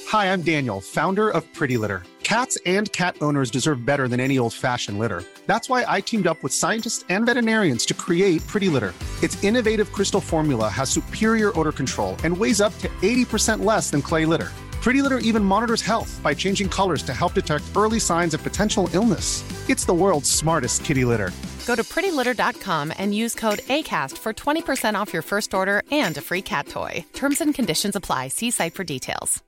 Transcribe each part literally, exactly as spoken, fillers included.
Hi, I'm Daniel, founder of Pretty Litter. Cats and cat owners deserve better than any old-fashioned litter. That's why I teamed up with scientists and veterinarians to create Pretty Litter. Its innovative crystal formula has superior odor control and weighs up to eighty percent less than clay litter. Pretty Litter even monitors health by changing colors to help detect early signs of potential illness. It's the world's smartest kitty litter. Go to pretty litter dot com and use code ACAST for twenty percent off your first order and a free cat toy. Terms and conditions apply. See site for details.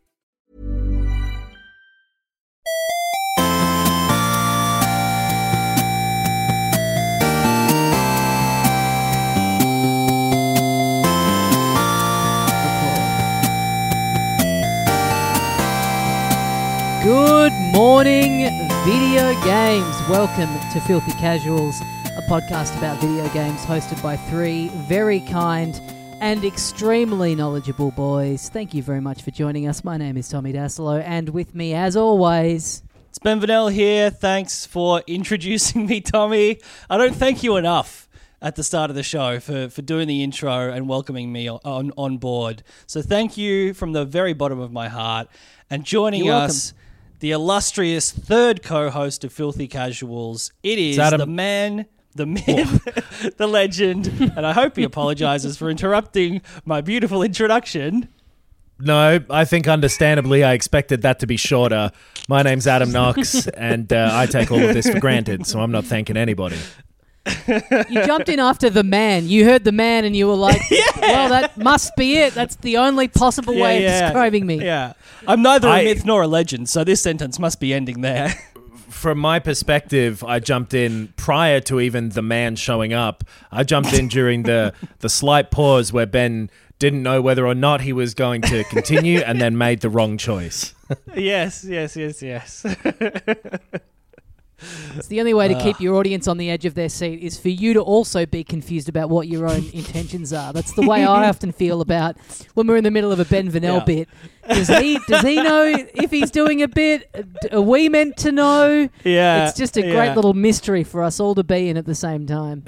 Good morning, video games. Welcome to Filthy Casuals, a podcast about video games hosted by three very kind and extremely knowledgeable boys. Thank you very much for joining us. My name is Tommy Dasilo, and with me, as always... It's Ben Vanel here. Thanks for introducing me, Tommy. I don't thank you enough at the start of the show for, for doing the intro and welcoming me on, on board. So thank you from the very bottom of my heart. And joining You're us... the illustrious third co-host of Filthy Casuals. It is the man, the myth, the legend, and I hope he apologizes for interrupting my beautiful introduction. No, I think understandably I expected that to be shorter. My name's Adam Knox, and uh, I take all of this for granted, so I'm not thanking anybody. You jumped in after the man. You heard the man and you were like, yeah. well, that must be it. That's the only possible Yeah, way yeah. of describing me. Yeah. I'm neither I- a myth nor a legend, so this sentence must be ending there. From my perspective, I jumped in prior to even the man showing up. I jumped in during the, the slight pause where Ben didn't know whether or not he was going to continue and then made the wrong choice. yes, yes, yes, yes. It's the only way to keep your audience on the edge of their seat is for you to also be confused about what your own intentions are. That's the way I often feel about when we're in the middle of a Ben Vanel Yeah. bit. Does he does he know if he's doing a bit? Are we meant to know? Yeah. It's just a yeah. great little mystery for us all to be in at the same time.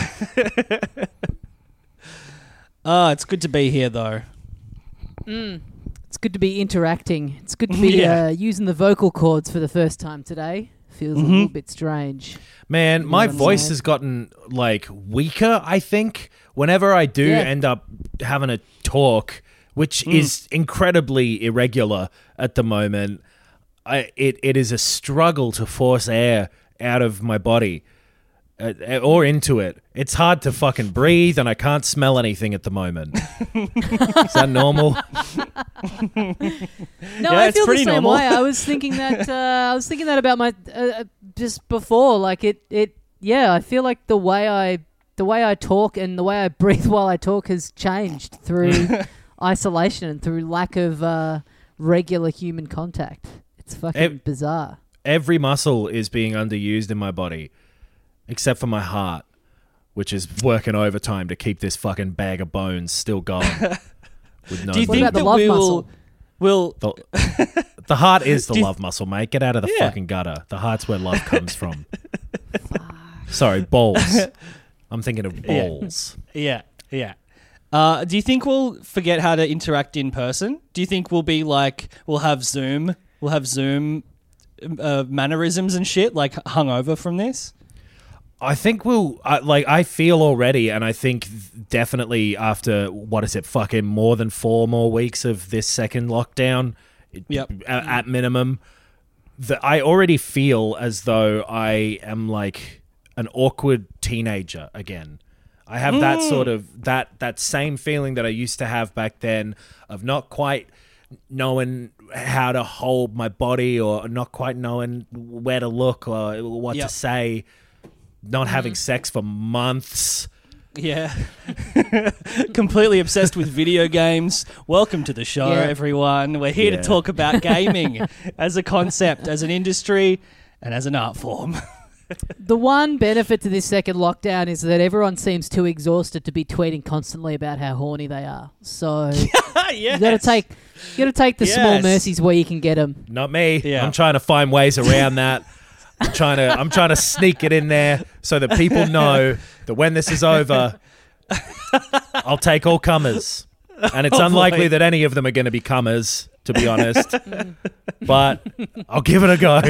Oh, it's good to be here, though. Mm. It's good to be interacting. It's good to be Yeah. uh, using the vocal cords for the first time today. Feels Mhm. a little bit strange. Man, You my know what I'm voice saying? has gotten, like, weaker, I think, whenever I do Yeah. end up having a talk, which Mm. is incredibly irregular at the moment. I, it, it is a struggle to force air out of my body uh, or into it. It's hard to fucking breathe, and I can't smell anything at the moment. Is that normal? No, Yeah, I it's feel the pretty same normal. way. I was thinking that. Uh, I was thinking that about my uh, just before. Like it, it. Yeah, I feel like the way I, the way I talk and the way I breathe while I talk has changed through isolation and through lack of uh, regular human contact. It's fucking Ev- bizarre. Every muscle is being underused in my body, except for my heart, which is working overtime to keep this fucking bag of bones still going. With no Do you What think about the that love we muscle? will... will the, the heart is the Do you love muscle, mate. Get out of the Yeah. fucking gutter. The heart's where love comes from. Sorry, balls. I'm thinking of Yeah. balls. Yeah, yeah. Uh, do you think we'll forget how to interact in person? Do you think we'll be like, we'll have Zoom, we'll have Zoom uh, mannerisms and shit, like hungover from this? I think we'll, I like, I feel already, and I think definitely after, what is it, fucking more than four more weeks of this second lockdown, Yep. at, at minimum, that I already feel as though I am like an awkward teenager again. I have that sort of, that, that same feeling that I used to have back then of not quite knowing how to hold my body or not quite knowing where to look or what Yep. to say. Not having sex for months. Yeah. Completely obsessed with video games. Welcome to the show, Yeah. everyone. We're here Yeah. to talk about gaming as a concept, as an industry, and as an art form. The one benefit to this second lockdown is that everyone seems too exhausted to be tweeting constantly about how horny they are. So yes. you got to take, you got to take the small Yes. mercies where you can get them. Not me. Yeah. I'm trying to find ways around that. I'm trying to I'm trying to sneak it in there so that people know that when this is over, I'll take all comers. And it's Oh, unlikely boy. that any of them are going to be comers, to be honest. But I'll give it a go.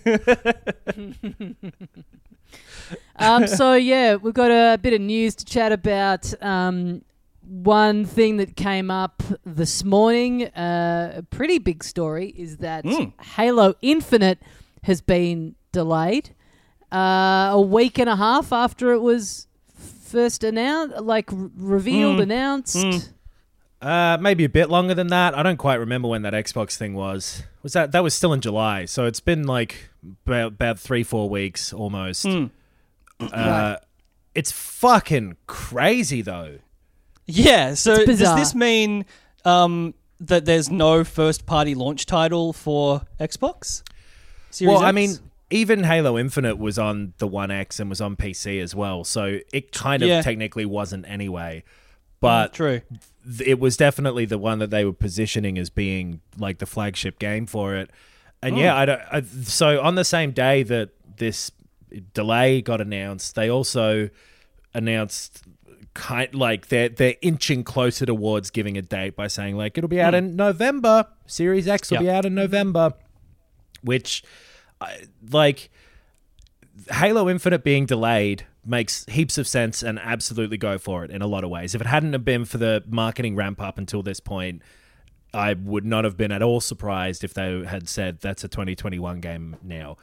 um, so, yeah, we've got a bit of news to chat about. Um, one thing that came up this morning, uh, a pretty big story, is that Mm. Halo Infinite has been delayed uh, a week and a half after it was first announced, like r- revealed, Mm. announced. Mm. Uh, maybe a bit longer than that. I don't quite remember when that Xbox thing was. Was that that was still in July? So it's been like about, about three, four weeks almost. Mm. Uh, Right. It's fucking crazy though. Yeah, so It's does bizarre. this mean um, that there's no first-party launch title for Xbox Series Well, I X? mean, even Halo Infinite was on the One X and was on P C as well, so it kind of Yeah. technically wasn't anyway. But True. th- it was definitely the one that they were positioning as being like the flagship game for it. And yeah, I don't. I, so on the same day that this delay got announced, they also announced kind like they're they're inching closer towards giving a date by saying like it'll be out in November. Series X will Yep. be out in November, which I- like Halo Infinite being delayed makes heaps of sense and absolutely go for it in a lot of ways. If it hadn't have been for the marketing ramp up until this point, I would not have been at all surprised if they had said that's a twenty twenty-one game now.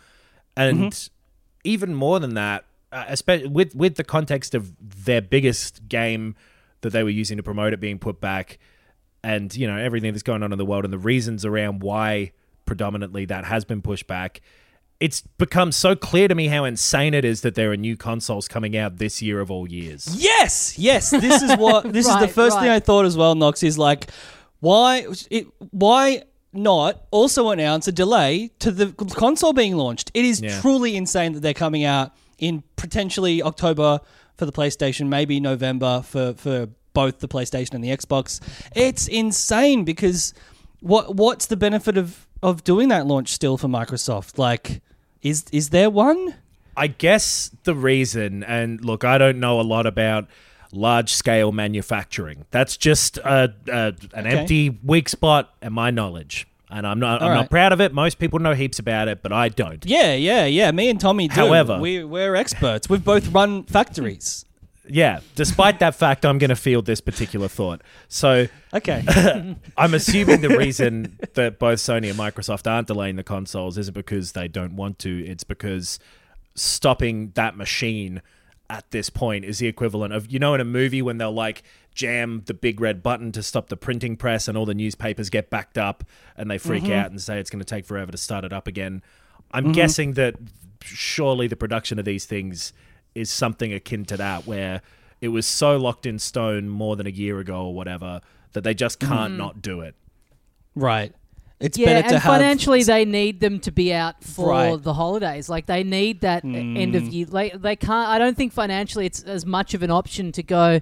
And even more than that, uh, especially with with the context of their biggest game that they were using to promote it being put back, and you know everything that's going on in the world and the reasons around why predominantly that has been pushed back, it's become so clear to me how insane it is that there are new consoles coming out this year of all years. Yes, yes. This is what. This is the Right, first thing right. I thought as well. Knox is like, why? It, why not also announce a delay to the console being launched? It is Yeah. truly insane that they're coming out in potentially October for the PlayStation, maybe November for for both the PlayStation and the Xbox. It's insane because what what's the benefit of of doing that launch still for Microsoft? Like, is is there one? I guess the reason, and look, I don't know a lot about large-scale manufacturing. That's just a, a, an Okay. empty weak spot in my knowledge, and I'm not. All I'm right. not proud of it. Most people know heaps about it, but I don't. Yeah, yeah, yeah. Me and Tommy do. However- we, we're experts. We've both run factories. Yeah. Despite that fact, I'm going to field this particular thought. So Okay. I'm assuming the reason that both Sony and Microsoft aren't delaying the consoles isn't because they don't want to. It's because stopping that machine at this point is the equivalent of, you know, in a movie when they'll like jam the big red button to stop the printing press and all the newspapers get backed up and they freak out and say it's going to take forever to start it up again. I'm guessing that surely the production of these things is something akin to that, where it was so locked in stone more than a year ago or whatever that they just can't not do it. Right. It's Yeah, better to and have financially, they need them to be out for Right. the holidays. Like they need that end of year. Like they can't. I don't think financially it's as much of an option to go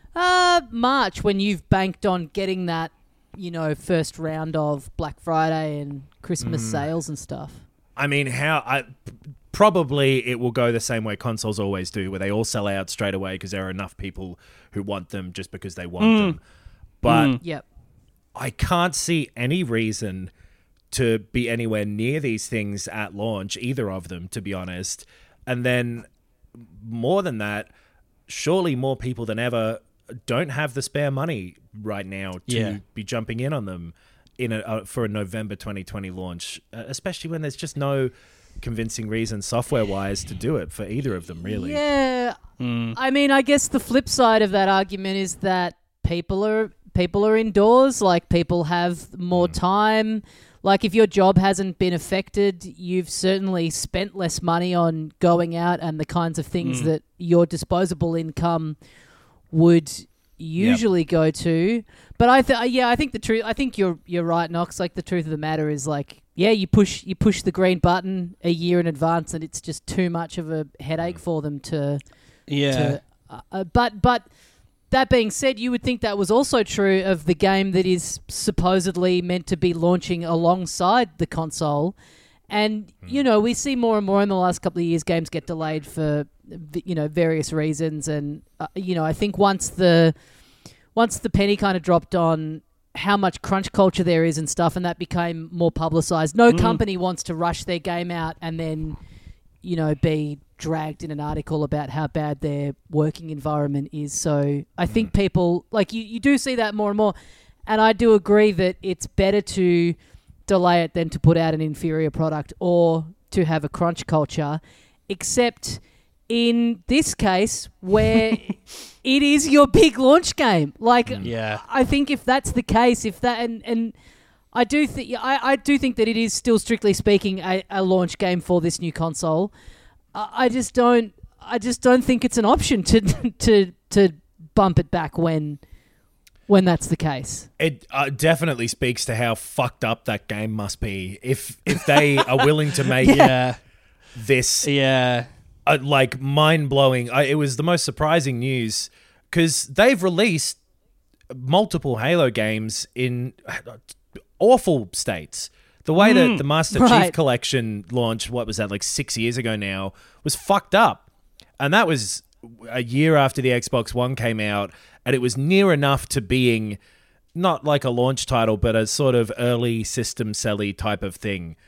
uh, March when you've banked on getting that, you know, first round of Black Friday and Christmas sales and stuff. I mean, how I probably it will go the same way consoles always do, where they all sell out straight away because there are enough people who want them just because they want them. But Yep. I can't see any reason to be anywhere near these things at launch, either of them, to be honest. And then more than that, surely more people than ever don't have the spare money right now to Yeah. be jumping in on them in a, uh, for a November twenty twenty launch, uh, especially when there's just no convincing reason software-wise to do it for either of them, really. Yeah. I mean, I guess the flip side of that argument is that people are people are indoors. Like people have more time. Like if your job hasn't been affected, you've certainly spent less money on going out and the kinds of things that your disposable income would usually go to. But I th- yeah, I think the truth. I think you're you're right, Knox. Like the truth of the matter is like, yeah, you push you push the green button a year in advance, and it's just too much of a headache for them to. Yeah. to uh, uh, but but that being said, you would think that was also true of the game that is supposedly meant to be launching alongside the console. And you know, we see more and more in the last couple of years games get delayed for you know various reasons. And uh, you know, I think once the once the penny kind of dropped on how much crunch culture there is and stuff, and that became more publicized. No Mm. company wants to rush their game out and then, you know, be dragged in an article about how bad their working environment is. So I think people, like, you, you do see that more and more. And I do agree that it's better to delay it than to put out an inferior product or to have a crunch culture, except in this case where it is your big launch game. Like, Yeah. I think if that's the case, if that, and, and I do think, I, I do think that it is still, strictly speaking, a, a launch game for this new console. I, I just don't, I just don't think it's an option to, to, to bump it back when, when that's the case. It uh, definitely speaks to how fucked up that game must be if if they are willing to make Yeah. this Yeah. uh, like mind-blowing. Uh, it was the most surprising news because they've released multiple Halo games in awful states. The way that the Master right. Chief Collection launched, what was that, like six years ago now, was fucked up. And that was a year after the Xbox One came out, and it was near enough to being not like a launch title, but a sort of early system selly type of thing.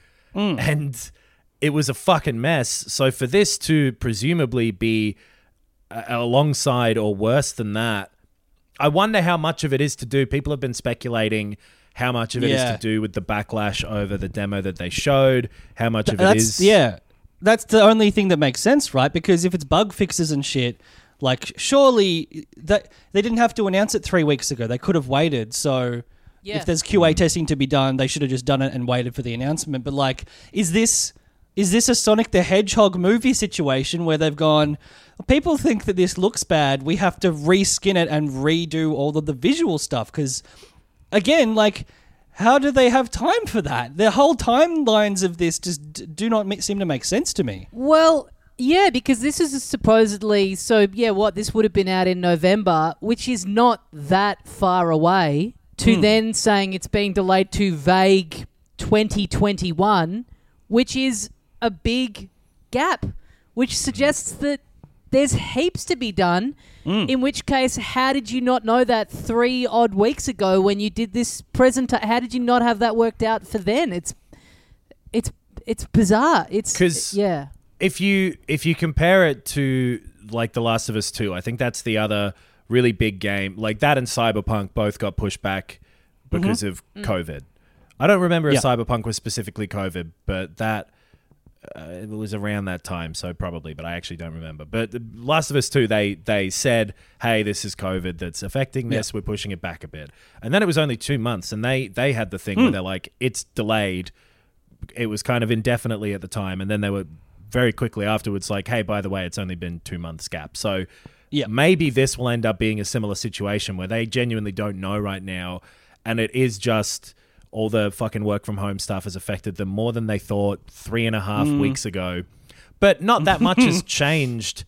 And it was a fucking mess. So for this to presumably be uh, alongside or worse than that, I wonder how much of it is to do. People have been speculating how much of it Yeah. is to do with the backlash over the demo that they showed, how much of it That's is... yeah. That's the only thing that makes sense, right? Because if it's bug fixes and shit, like surely that they didn't have to announce it three weeks ago. They could have waited. So Yeah. if there's Q A testing to be done, they should have just done it and waited for the announcement. But like, is this is this a Sonic the Hedgehog movie situation where they've gone, people think that this looks bad, we have to reskin it and redo all of the visual stuff? Because again, like, how do they have time for that? The whole timelines of this just d- do not ma- seem to make sense to me. Well, yeah, because this is supposedly, so yeah, what, this would have been out in November, which is not that far away, to then saying it's being delayed to vague twenty twenty-one, which is a big gap, which suggests that there's heaps to be done. In which case, how did you not know that three odd weeks ago when you did this presentation? How did you not have that worked out for then? It's, it's, it's bizarre. It's 'Cause- yeah. if you if you compare it to like The Last of Us two, I think that's the other really big game. Like that and Cyberpunk both got pushed back because of COVID. I don't remember Yeah. if Cyberpunk was specifically COVID, but that uh, it was around that time, so probably. But I actually don't remember. But The Last of Us two, they they said, "Hey, this is COVID that's affecting this. We're pushing it back a bit." And then it was only two months, and they they had the thing where they're like, "It's delayed." It was kind of indefinitely at the time, and then they were very quickly afterwards like, hey, by the way, it's only been two months gap. So Yeah. maybe this will end up being a similar situation where they genuinely don't know right now, and it is just all the fucking work from home stuff has affected them more than they thought three and a half weeks ago. But not that much has changed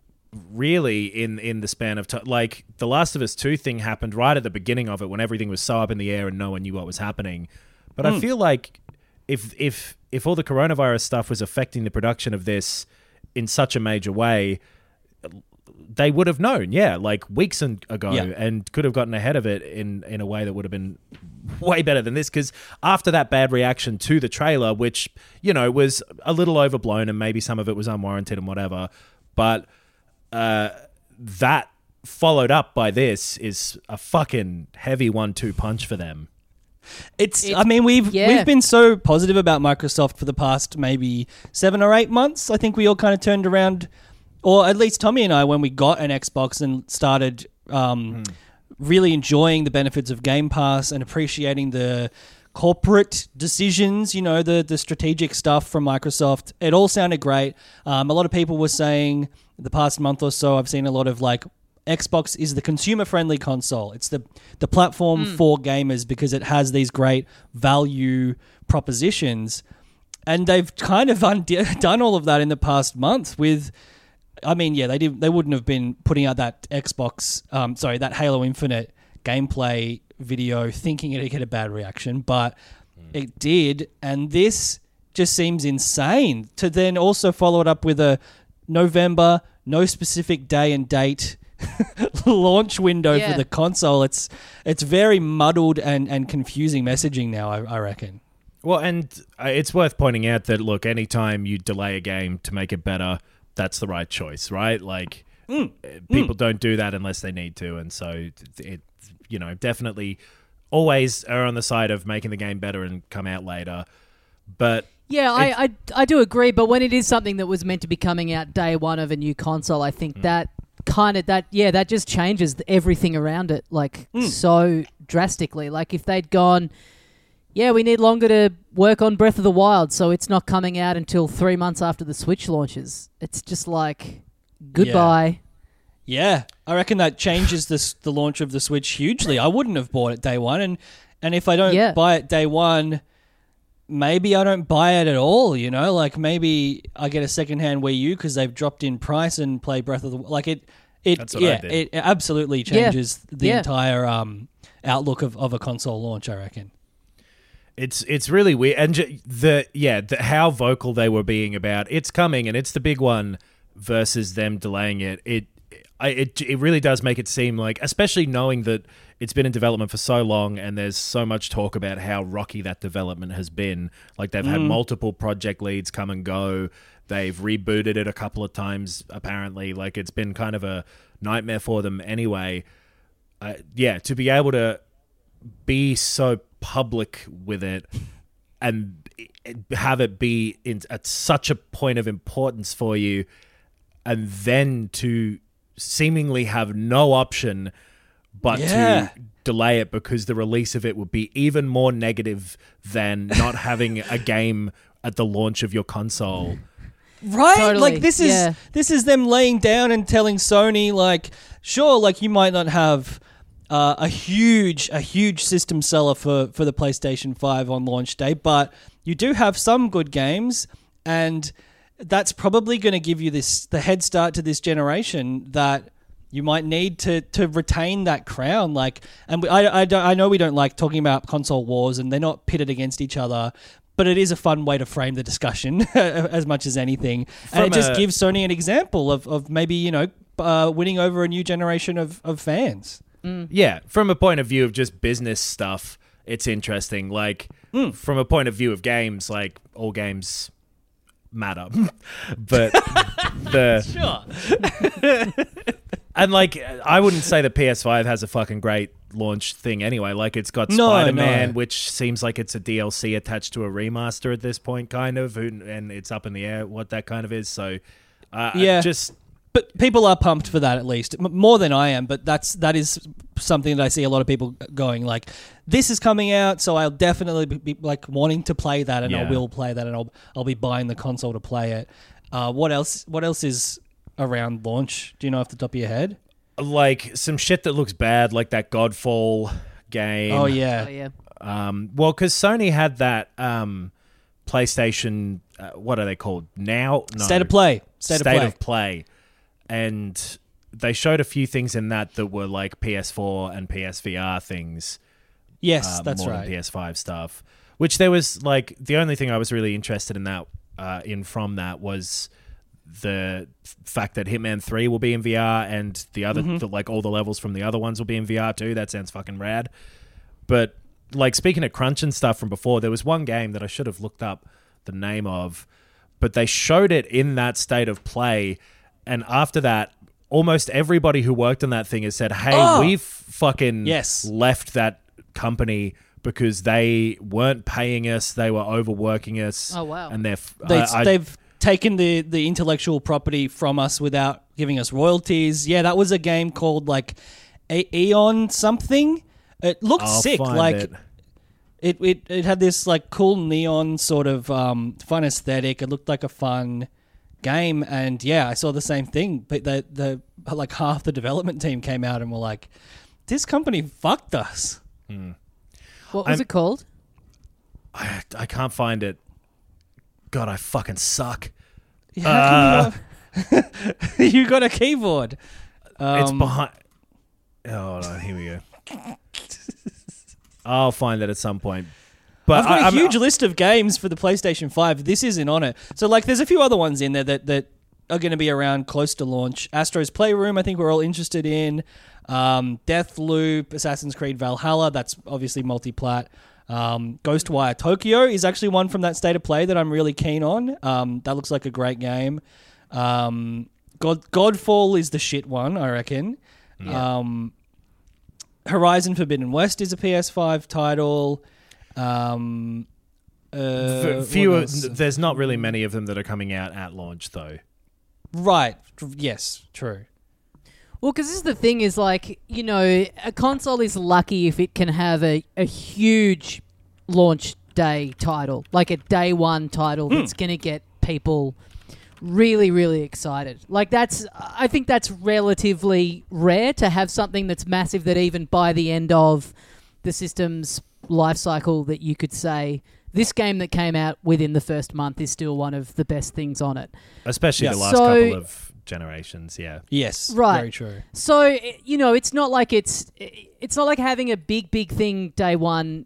really in, in the span of time. Like the Last of Us two thing happened right at the beginning of it when everything was so up in the air and no one knew what was happening. But I feel like if if if all the coronavirus stuff was affecting the production of this in such a major way, they would have known, yeah, like weeks and- ago, Yeah. and could have gotten ahead of it in, in a way that would have been way better than this. Because after that bad reaction to the trailer, which, you know, was a little overblown and maybe some of it was unwarranted and whatever, but uh, that followed up by this is a fucking heavy one two punch for them. It's, It's- I mean, we've yeah. we've been so positive about Microsoft for the past maybe seven or eight months. I think we all kind of turned around, or at least Tommy and I, when we got an Xbox and started um, really enjoying the benefits of Game Pass and appreciating the corporate decisions, you know, the the strategic stuff from Microsoft. It all sounded great. Um, a lot of people were saying the past month or so, I've seen a lot of like, Xbox is the consumer-friendly console. It's the the platform for gamers because it has these great value propositions. And they've kind of undo- done all of that in the past month with, I mean, yeah, they did. They wouldn't have been putting out that Xbox, um, sorry, that Halo Infinite gameplay video thinking it'd get a bad reaction, but it did. And this just seems insane to then also follow it up with a November, no specific day and date launch window Yeah. for the console. It's it's very muddled and, and confusing messaging now, I, I reckon. Well, and uh, it's worth pointing out that, look, anytime you delay a game to make it better, that's the right choice, right? Like, Mm. uh, people mm. don't do that unless they need to. And so, it, it, you know, definitely always are on the side of making the game better and come out later. But Yeah, I, I I do agree, but when it is something that was meant to be coming out day one of a new console, I think Mm. that kind of, that yeah, that just changes everything around it, like, Mm. so drastically. Like, if they'd gone, yeah, we need longer to work on Breath of the Wild, so it's not coming out until three months after the Switch launches. It's just like, goodbye. Yeah, I reckon that changes this, the launch of the Switch hugely. I wouldn't have bought it day one, and, and if I don't Yeah. buy it day one, maybe I don't buy it at all, you know? Like, maybe I get a secondhand Wii U because they've dropped in price and play Breath of the... Like, it... it That's what I yeah, did. it absolutely changes the Yeah. entire um, outlook of, of a console launch, I reckon. It's it's really weird, and ju- the yeah, the, how vocal they were being about it's coming and it's the big one versus them delaying it. It I, it it really does make it seem like, especially knowing that it's been in development for so long, and there's so much talk about how rocky that development has been. Like, they've had multiple project leads come and go. They've rebooted it a couple of times, apparently. Like, it's been kind of a nightmare for them anyway. Uh, yeah, to be able to be so public with it and have it be in, at such a point of importance for you, and then to seemingly have no option but Yeah. to delay it because the release of it would be even more negative than not having a game at the launch of your console. Right? Totally, Like, this is yeah. this is them laying down and telling Sony, like, sure, like, you might not have uh, a huge a huge system seller for, for the PlayStation five on launch day, but you do have some good games, and that's probably going to give you this the head start to this generation that you might need to to retain that crown. Like, and we, I I, don't, I know we don't like talking about console wars, and they're not pitted against each other, but it is a fun way to frame the discussion as much as anything. And From it just a- gives Sony an example of, of maybe, you know, uh, winning over a new generation of, of fans. Yeah, from a point of view of just business stuff, it's interesting. Like, from a point of view of games, like, all games matter. But the... Sure. And, like, I wouldn't say the P S five has a fucking great launch thing anyway. Like, it's got No, Spider-Man, no. which seems like it's a D L C attached to a remaster at this point, kind of, who- and it's up in the air what that kind of is. So, uh, Yeah. just... But people are pumped for that, at least M- more than I am. But that's that is something that I see a lot of people going like, "This is coming out, so I'll definitely be, be like wanting to play that, and I Yeah. will play that, and I'll I'll be buying the console to play it." Uh, what else? What else is around launch? Do you know off the top of your head? Like, some shit that looks bad, like that Godfall game. Oh yeah, Oh, yeah. Um, well, because Sony had that um, PlayStation, uh, what are they called now? No. State of Play. State, State, of Play. of Play, and they showed a few things in that that were like P S four and P S V R things. Yes, uh, that's more right. than P S five stuff. Which there was like the only thing I was really interested in that uh, in from that was the f- fact that Hitman three will be in V R, and the other Mm-hmm. the, like all the levels from the other ones will be in V R too. That sounds fucking rad. But like, speaking of crunch and stuff from before, there was one game that I should have looked up the name of, but they showed it in that State of Play, and after that, almost everybody who worked on that thing has said, "Hey, Oh! we've fucking Yes. left that company because they weren't paying us, they were overworking us." Oh, wow. And they're f- They, I- I- they've taken the, the intellectual property from us without giving us royalties. Yeah, that was a game called like A- Eon something. It looked I'll sick. find Like it. It, it it had this like cool neon sort of um, fun aesthetic. It looked like a fun game, and yeah, I saw the same thing. But the the like half the development team came out and were like, "This company fucked us." What was I'm- it called? I, I can't find it. God, I fucking suck. How can you, not- you got a keyboard. It's Um, behind. Oh, no, here we go. I'll find it at some point. But I've got I, a I'm- huge list of games for the PlayStation five. This isn't on it. So, like, there's a few other ones in there that, that are going to be around close to launch. Astro's Playroom, I think we're all interested in. Um, Deathloop, Assassin's Creed Valhalla, that's obviously multi-plat. Um, Ghostwire Tokyo is actually one from that state of play that I'm really keen on. Um, that looks like a great game. Um, God Godfall is the shit one, I reckon. Yeah. Um, Horizon Forbidden West is a P S five title. Um, uh, Fewer. There's not really many of them that are coming out at launch, though. Right. Yes. True. Well, because this is the thing is like, you know, a console is lucky if it can have a, a huge launch day title, like a day one title mm. that's going to get people really, really excited. Like that's, I think that's relatively rare to have something that's massive that even by the end of the system's life cycle that you could say, this game that came out within the first month is still one of the best things on it. Especially yeah. the last so, couple of generations, yeah. Yes, right. Very true. So, you know, it's not like it's it's not like having a big, big thing day one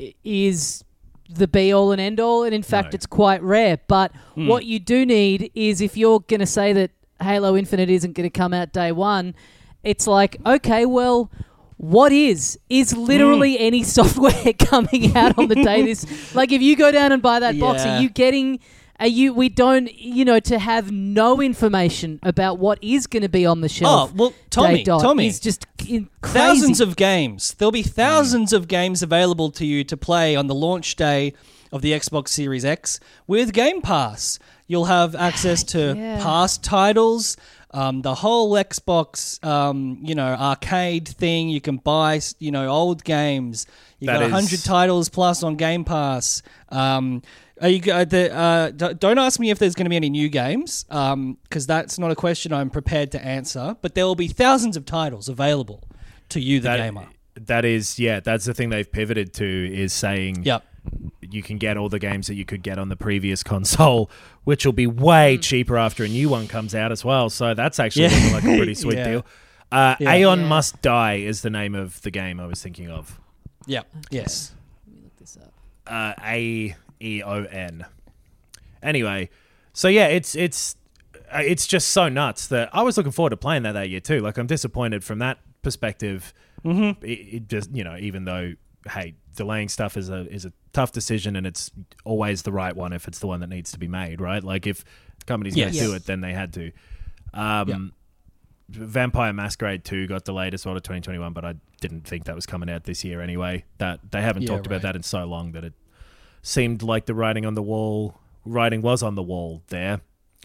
is the be-all and end-all, and in fact, no. it's quite rare. But mm. what you do need is if you're going to say that Halo Infinite isn't going to come out day one, it's like, okay, well... What is? Is literally mm. any software coming out on the day this... Like, if you go down and buy that yeah. box, are you getting... Are you? We don't... You know, to have no information about what is going to be on the shelf... Oh, well, Tommy, Tommy... is just in- crazy. Thousands of games. There'll be thousands mm. of games available to you to play on the launch day of the Xbox Series X with Game Pass. You'll have access to yeah. past titles... Um, the whole Xbox, um, you know, arcade thing, you can buy, you know, old games. You've that got one hundred is... titles plus on Game Pass. Um, are you, uh, the, uh, don't ask me if there's going to be any new games, because um, that's not a question I'm prepared to answer. But there will be thousands of titles available to you, the that, gamer. That is, yeah, that's the thing they've pivoted to, is saying... Yep. You can get all the games that you could get on the previous console, which will be way mm. cheaper after a new one comes out as well. So that's actually yeah. looking like a pretty sweet yeah. deal. Uh, yeah. Aeon yeah. Must Die is the name of the game I was thinking of. Yep. Okay. Yes. Let me look this up. Uh, A E O N. Anyway, so yeah, it's it's uh, it's just so nuts that I was looking forward to playing that that year too. Like, I'm disappointed from that perspective. Mm-hmm. It, it just, you know, even though, hey, delaying stuff is a is a tough decision, and it's always the right one if it's the one that needs to be made, right? Like, if companies yes. going to do it, then they had to. Um, yep. Vampire Masquerade two got delayed as well to twenty twenty-one, but I didn't think that was coming out this year anyway. That they haven't yeah, talked right. about that in so long that it seemed like the writing on the wall, writing was on the wall there.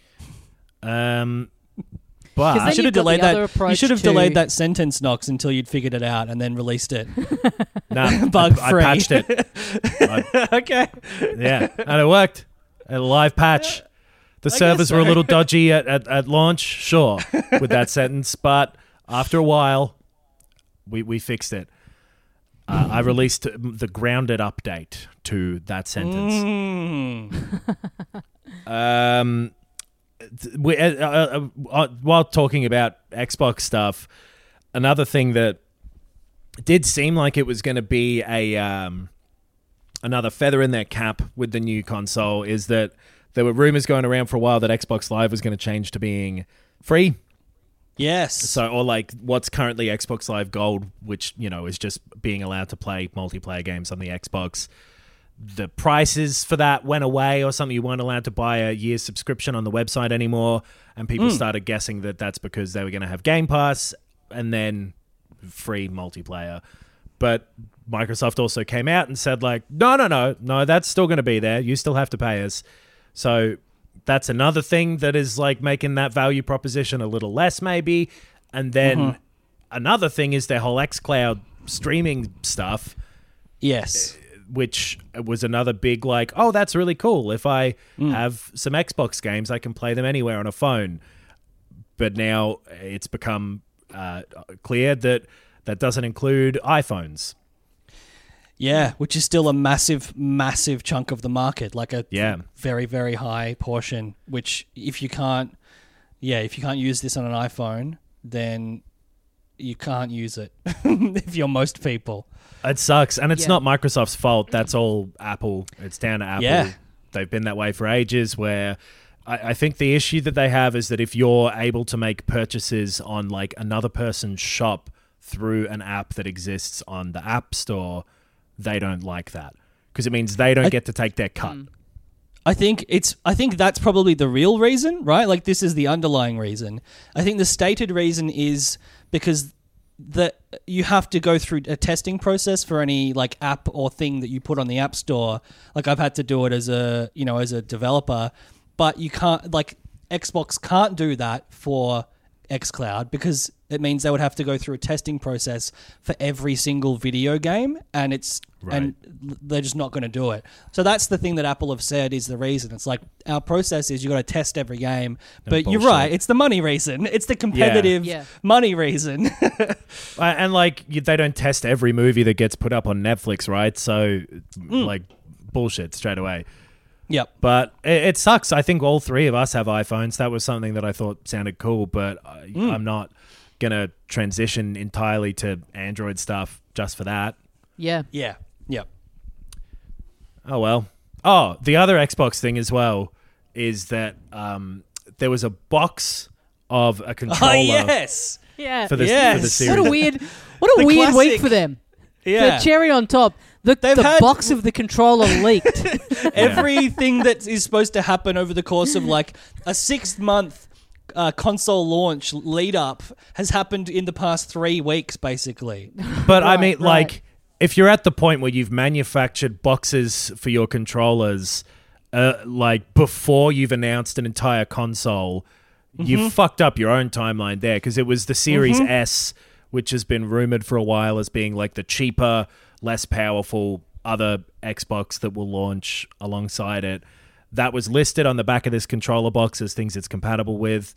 Um, but you should have delayed that. You should have to... delayed that sentence, Knox, until you'd figured it out and then released it. Nah, bug I, free. I patched it. I, okay. Yeah, and it worked. A live patch. The I servers so. were a little dodgy at, at, at launch, sure, with that sentence, but after a while, we, we fixed it. Uh, I released the grounded update to that sentence. Mm. um, we, uh, uh, uh, while talking about Xbox stuff, another thing that did seem like it was going to be a um, another feather in their cap with the new console is that there were rumors going around for a while that Xbox Live was going to change to being free. Yes. So, or like what's currently Xbox Live Gold, which, you know, is just being allowed to play multiplayer games on the Xbox. The prices for that went away or something. You weren't allowed to buy a year's subscription on the website anymore. And people mm. started guessing that that's because they were going to have Game Pass and then free multiplayer. But Microsoft also came out and said, like, no, no, no, no, that's still going to be there. You still have to pay us. So that's another thing that is like making that value proposition a little less maybe. And then mm-hmm. another thing is their whole xCloud streaming stuff. Yes. Which was another big like, oh, that's really cool. If I mm. have some Xbox games, I can play them anywhere on a phone. But now it's become uh, clear that that doesn't include iPhones. Yeah, which is still a massive, massive chunk of the market, like a yeah. very, very high portion, which if you can't, yeah, if you can't use this on an iPhone, then you can't use it if you're most people. It sucks, and it's yeah. not Microsoft's fault. That's all Apple. It's down to Apple. Yeah. They've been that way for ages, where I, I think the issue that they have is that if you're able to make purchases on like another person's shop through an app that exists on the App Store, they don't like that because it means they don't I, get to take their cut. I think it's. I think that's probably the real reason, right? Like this is the underlying reason. I think the stated reason is because that you have to go through a testing process for any like app or thing that you put on the App Store. Like I've had to do it as a you know as a developer, but you can't like Xbox can't do that for xCloud because it means they would have to go through a testing process for every single video game, and it's right. and they're just not going to do it. So that's the thing that Apple have said is the reason. It's like our process is you got to test every game, but you're right, it's the money reason. It's the competitive yeah. Yeah. money reason. And like they don't test every movie that gets put up on Netflix, right? So mm. like bullshit straight away. Yep. But it, it sucks. I think all three of us have iPhones. That was something that I thought sounded cool, but I, mm. I'm not going to transition entirely to Android stuff just for that. Yeah. Yeah. Yep. Oh, well. Oh, the other Xbox thing as well is that um, there was a box of a controller. Oh, yes. Yeah. For the, yes. for the series. What a weird, what a The weird classic. week for them. Yeah. The cherry on top. The, They've the had- box of the controller leaked. Everything that is supposed to happen over the course of like a six month uh, console launch lead up has happened in the past three weeks, basically. But I Right, mean, right. like, if you're at the point where you've manufactured boxes for your controllers, uh, like before you've announced an entire console, Mm-hmm. you've fucked up your own timeline there because it was the Series Mm-hmm. S, which has been rumored for a while as being like the cheaper, less powerful other Xbox that will launch alongside it. That was listed on the back of this controller box as things it's compatible with,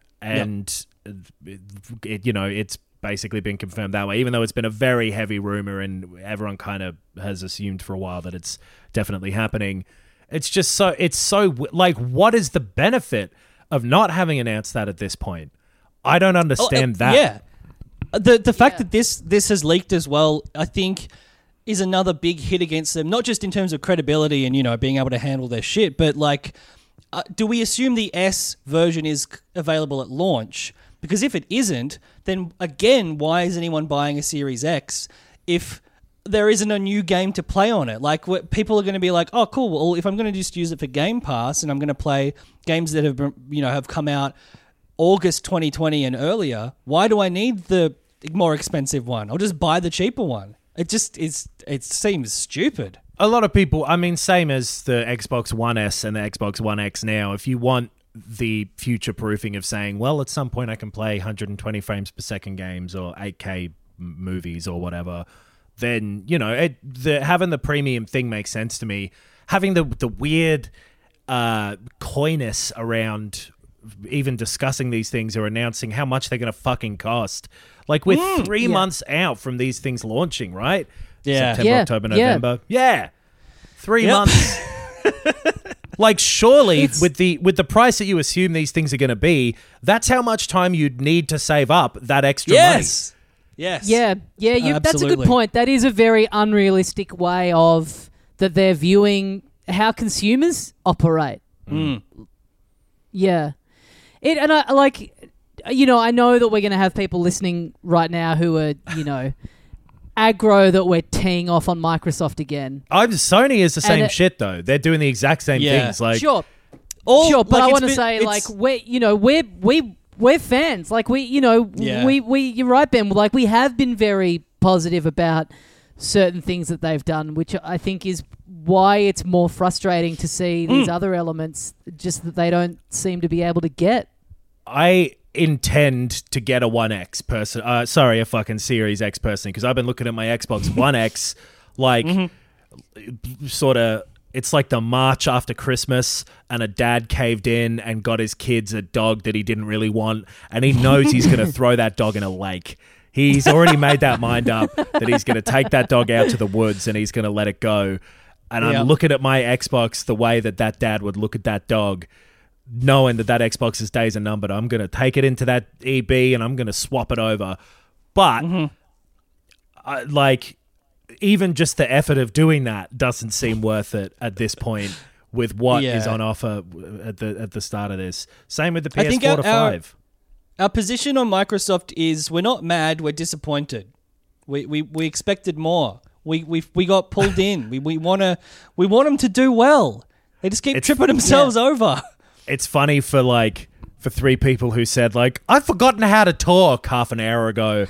and it, it, you know, it's basically been confirmed that way, even though it's been a very heavy rumor and everyone kind of has assumed for a while that it's definitely happening. It's just so, it's so, like, what is the benefit of not having announced that at this point? I don't understand Oh, uh, that. Yeah. The the fact Yeah. that this this has leaked as well, I think, is another big hit against them. Not just in terms of credibility and you know being able to handle their shit, but like, uh, do we assume the S version is c- available at launch? Because if it isn't, then again, why is anyone buying a Series X if there isn't a new game to play on it? Like, what, people are going to be like, oh, cool. Well, if I'm going to just use it for Game Pass and I'm going to play games that have been, you know have come out August twenty twenty and earlier, why do I need the more expensive one? I'll just buy the cheaper one. It just is. It seems stupid. A lot of people, I mean, same as the Xbox One S and the Xbox One X now, if you want the future proofing of saying, well, at some point I can play one hundred twenty frames per second games or eight K movies or whatever, then, you know, it, the having the premium thing makes sense to me. Having the the weird uh, coyness around even discussing these things or announcing how much they're going to fucking cost. Like, we're Mm, three yeah. months out from these things launching, right? Yeah. September, Yeah, October, yeah. November. Yeah. Three Yep. months. Like, surely It's- with the with the price that you assume these things are going to be, that's how much time you'd need to save up that extra Yes. Yes. Yeah, yeah, you, that's a good Absolutely. point. That is a very unrealistic way of that they're viewing how consumers operate. Mm. Yeah, it and I like, you know, I know that we're going to have people listening right now who are, you know, aggro that we're teeing off on Microsoft again. I'm Sony is the same it- shit though. They're doing the exact same Yeah. things. Like, sure, All- sure, but like, I it's want to been- say, it's- like, we're, you know, we're we we're fans. Like, we, you know, Yeah. we we you're right, Ben. Like, we have been very positive about certain things that they've done, which I think is why it's more frustrating to see these Mm. other elements just that they don't seem to be able to get. I intend to get a One X person. Uh, sorry, a fucking Series X person, because I've been looking at my Xbox One X, like, sort of. It's like the March after Christmas, and a dad caved in and got his kids a dog that he didn't really want, and he knows he's going to throw that dog in a lake. He's already made that mind up that he's going to take that dog out to the woods and he's going to let it go. And Yeah. I'm looking at my Xbox the way that that dad would look at that dog, knowing that that Xbox's days are numbered. I'm going to take it into that E B and I'm going to swap it over. But, I, like, even just the effort of doing that doesn't seem worth it at this point, with what Yeah. is on offer at the at the start of this. Same with the P S I think four our- to our- five. Our position on Microsoft is we're not mad, we're disappointed. We we, we expected more. We we we got pulled in. We we want to we want them to do well. They just keep It's- tripping themselves over. It's funny for like for three people who said like I've forgotten how to talk half an hour ago.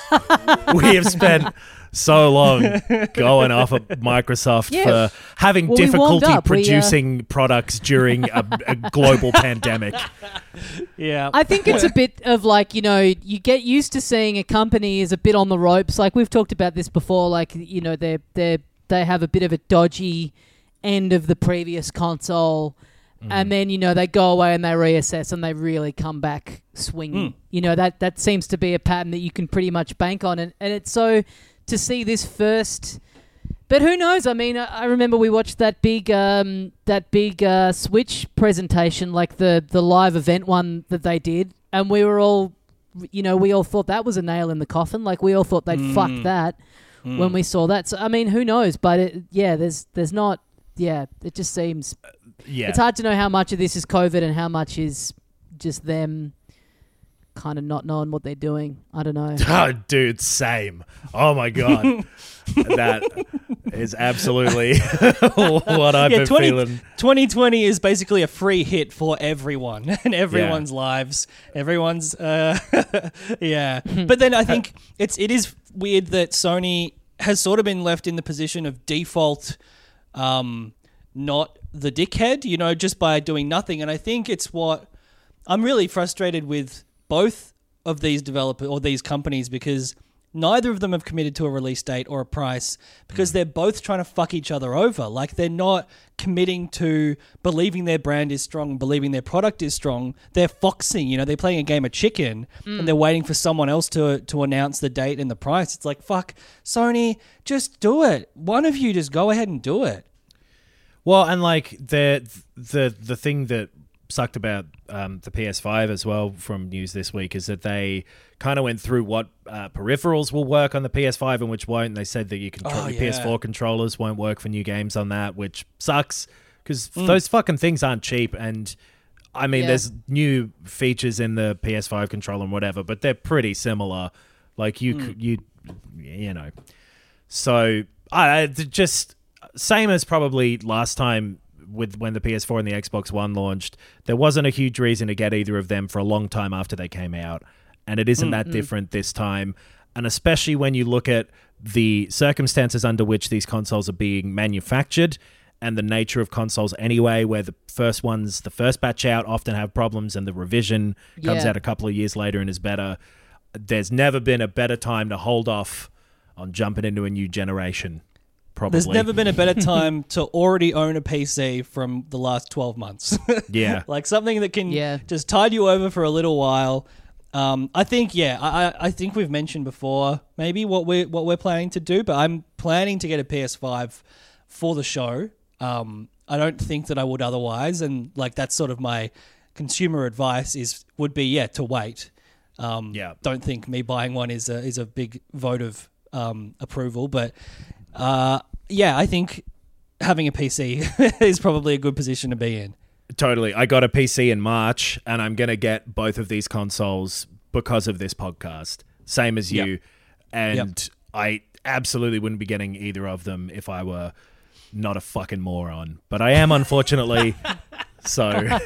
We have spent so long going off of Microsoft Yeah. for having Well, we warmed difficulty up. We, uh, producing products during a, a global pandemic. Yeah. I think it's a bit of like, you know, you get used to seeing a company is a bit on the ropes. Like we've talked about this before, like, you know, they they they have a bit of a dodgy end of the previous console. And then, you know, they go away and they reassess and they really come back swinging. Mm. You know, that that seems to be a pattern that you can pretty much bank on. And, and it's so to see this first... But who knows? I mean, I, I remember we watched that big um, that big uh, Switch presentation, like the, the live event one that they did. And we were all, you know, we all thought that was a nail in the coffin. Like, we all thought they'd Mm. fucked that Mm. when we saw that. So, I mean, who knows? But, it, yeah, there's there's not... Yeah, it just seems... Yeah. It's hard to know how much of this is COVID and how much is just them kind of not knowing what they're doing. I don't know. Oh, dude, same. Oh my god, that is absolutely what I've Yeah, been twenty feeling. twenty twenty is basically a free hit for everyone and everyone's lives. Everyone's, uh, yeah. But then I think it's it is weird that Sony has sort of been left in the position of default, um, not the dickhead, you know, just by doing nothing. And I think it's what I'm really frustrated with both of these developers or these companies because neither of them have committed to a release date or a price because they're both trying to fuck each other over. Like they're not committing to believing their brand is strong, believing their product is strong. They're foxing, you know, they're playing a game of chicken and they're waiting for someone else to to announce the date and the price. It's like, fuck, Sony, just do it. One of you just go ahead and do it. Well, and like the the the thing that sucked about um, the P S five as well from news this week is that they kind of went through what uh, peripherals will work on the P S five and which won't. They said that you can Oh, your P S four yeah. controllers won't work for new games on that, which sucks because Mm. those fucking things aren't cheap. And I mean, Yeah. there's new features in the P S five controller and whatever, but they're pretty similar. Like you, Mm. c you, you know. So I I- just same as probably last time with when the P S four and the Xbox One launched. There wasn't a huge reason to get either of them for a long time after they came out, and it isn't that different this time. And especially when you look at the circumstances under which these consoles are being manufactured and the nature of consoles anyway, where the first ones, the first batch out often have problems and the revision comes Yeah. out a couple of years later and is better. There's never been a better time to hold off on jumping into a new generation. Probably. There's never been a better time to already own a P C from the last twelve months. Yeah. Like something that can Yeah. just tide you over for a little while. Um, I think, yeah, I, I- I think we've mentioned before maybe what we're, what we're planning to do, but I'm planning to get a P S five for the show. Um, I don't think that I would otherwise. And like, that's sort of my consumer advice is, would be, yeah, to wait. Um, Yeah. Don't think me buying one is a, is a big vote of um, approval, but uh, yeah, I think having a P C is probably a good position to be in. Totally. I got a P C in March, and I'm going to get both of these consoles because of this podcast. Same as you. Yep. And Yep. I absolutely wouldn't be getting either of them if I were not a fucking moron. But I am, unfortunately. So,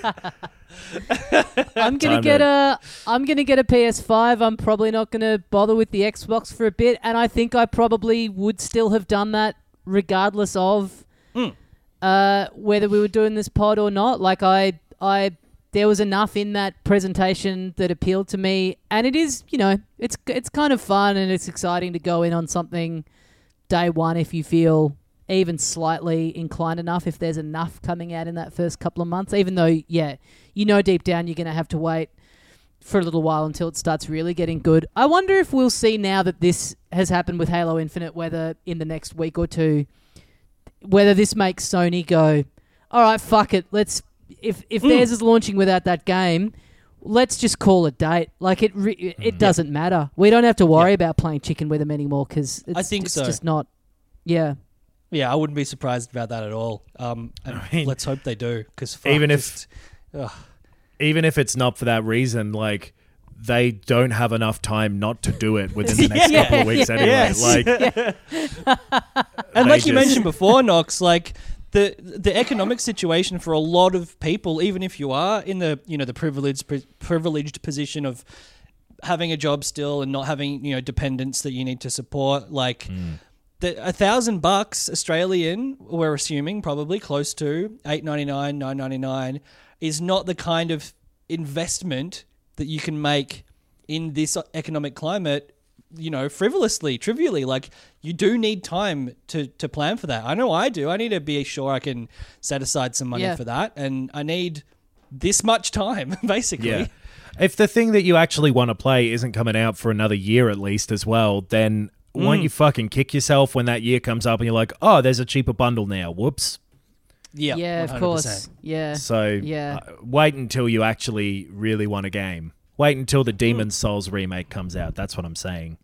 I'm gonna Time get to- a I'm gonna get a P S five. I'm probably not gonna bother with the Xbox for a bit, and I think I probably would still have done that regardless of uh, whether we were doing this pod or not. Like I I there was enough in that presentation that appealed to me, and it is, you know, it's it's kind of fun and it's exciting to go in on something day one if you feel even slightly inclined enough, if there's enough coming out in that first couple of months, even though, yeah, you know deep down you're going to have to wait for a little while until it starts really getting good. I wonder if we'll see now that this has happened with Halo Infinite, whether in the next week or two, whether this makes Sony go, all right, fuck it, let's, if if Mm. theirs is launching without that game, let's just call a date. Like, it re- it doesn't matter. We don't have to worry about playing chicken with them anymore because it's, I think it's so. just not, yeah. Yeah, I wouldn't be surprised about that at all. Um, and I mean, let's hope they do, because even if- just, ugh. Even if it's not for that reason, like, they don't have enough time not to do it within the next Yeah. couple of weeks anyway. Yes. Like, And They like you just- mentioned before, Knox, like the the economic situation for a lot of people, even if you are in the you know the privileged pri- privileged position of having a job still and not having you know dependents that you need to support, like the, a thousand bucks Australian, we're assuming probably close to eight ninety nine, nine ninety nine, is not the kind of investment that you can make in this economic climate, you know, frivolously, trivially. Like, you do need time to, to plan for that. I know I do. I need to be sure I can set aside some money Yeah. for that. And I need this much time, basically. yeah. If the thing that you actually want to play isn't coming out for another year at least as well, then won't you fucking kick yourself when that year comes up and you're like, oh, there's a cheaper bundle now. Whoops. Yeah, Yeah, of one hundred percent. course. Yeah. So Yeah. uh, wait until you actually really want a game. Wait until the Demon's Souls remake comes out. That's what I'm saying.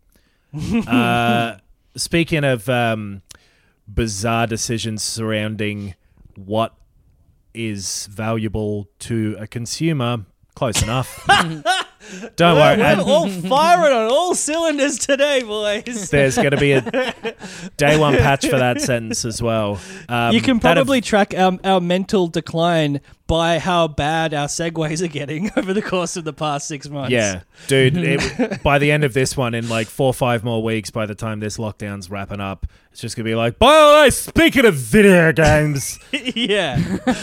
uh, speaking of um, bizarre decisions surrounding what is valuable to a consumer, close enough. Don't worry. We're And all firing on all cylinders today, boys. there's going to be a day one patch for that sentence as well. Um, You can that probably have- track our, our mental decline by how bad our segues are getting over the course of the past six months. Yeah, dude. It, by the end of this one, in like four or five more weeks, by the time this lockdown's wrapping up, it's just gonna be like, by the way, speaking of video games, yeah.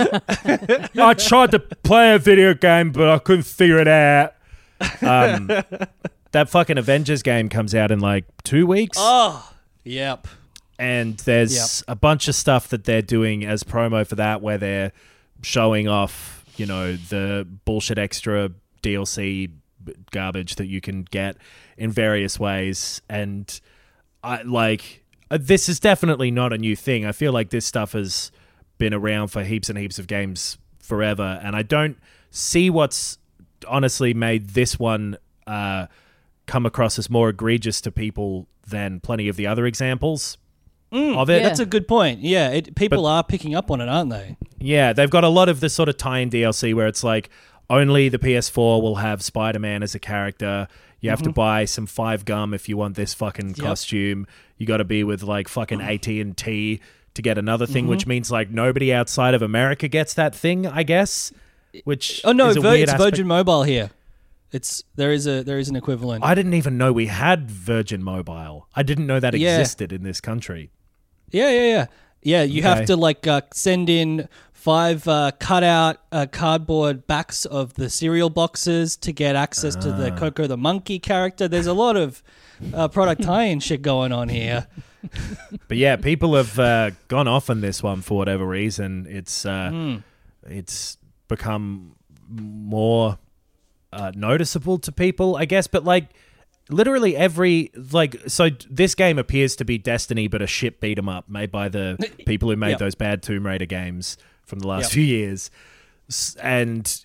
I tried to play a video game, but I couldn't figure it out. Um, that fucking Avengers game comes out in like two weeks. Oh, yep. And there's a bunch of stuff that they're doing as promo for that, where they're showing off, you know, the bullshit extra D L C b- garbage that you can get in various ways. And I like uh, this is definitely not a new thing. I feel like this stuff has been around for heaps and heaps of games forever, and I don't see what's honestly made this one uh, come across as more egregious to people than plenty of the other examples of it. yeah. That's a good point. Yeah, it, people But- are picking up on it, aren't they? Yeah, they've got a lot of this sort of tie-in D L C where it's like only the P S four will have Spider-Man as a character. You have to buy some five gum if you want this fucking costume. You got to be with like fucking A T and T to get another thing, which means like nobody outside of America gets that thing, I guess. Which Oh no, is a Vir- weird it's aspect. Virgin Mobile here. It's there is a there is an equivalent. I didn't even know we had Virgin Mobile. I didn't know that Yeah. existed in this country. Yeah, yeah, yeah. Yeah, you Okay. have to like uh, send in five uh, cutout uh, cardboard backs of the cereal boxes to get access to Ah. the Coco the Monkey character. There's a lot of uh, product tie-in shit going on here. But yeah, people have uh, gone off on this one for whatever reason. It's uh, Hmm. it's become more uh, noticeable to people, I guess. But like, literally every like, so this game appears to be Destiny, but a shit beat 'em up made by the people who made Yep. those bad Tomb Raider games from the last Yep. few years, S- and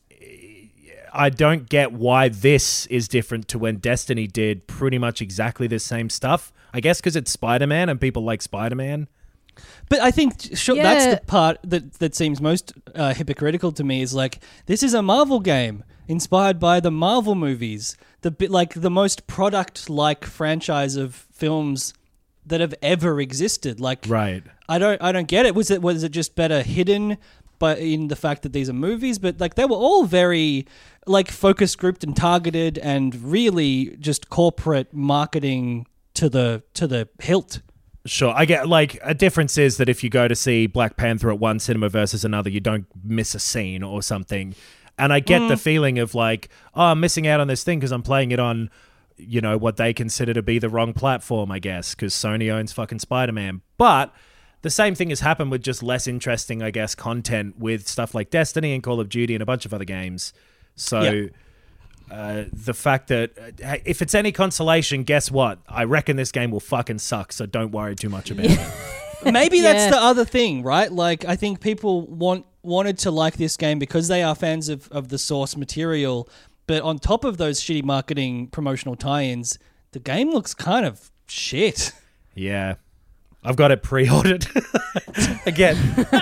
I don't get why this is different to when Destiny did pretty much exactly the same stuff. I guess because it's Spider-Man and people like Spider-Man. But I think sure, Yeah. that's the part that, that seems most uh, hypocritical to me is like, this is a Marvel game inspired by the Marvel movies, the bit like the most product-like franchise of films that have ever existed. Like, Right. I don't, I don't get it. Was it, was it just better hidden, but in the fact that these are movies? But like, they were all very like focus grouped and targeted, and really just corporate marketing to the to the hilt. Sure, I get like a difference is that if you go to see Black Panther at one cinema versus another, you don't miss a scene or something. And I get the feeling of like, oh, I'm missing out on this thing because I'm playing it on, you know, what they consider to be the wrong platform, I guess, because Sony owns fucking Spider-Man. But the same thing has happened with just less interesting, I guess, content with stuff like Destiny and Call of Duty and a bunch of other games. So Yeah. uh, the fact that uh, if it's any consolation, guess what? I reckon this game will fucking suck, so don't worry too much about it. Maybe that's Yeah. the other thing, right? Like, I think people want wanted to like this game because they are fans of, of the source material. But on top of those shitty marketing promotional tie-ins, the game looks kind of shit. Yeah. I've got it pre-ordered again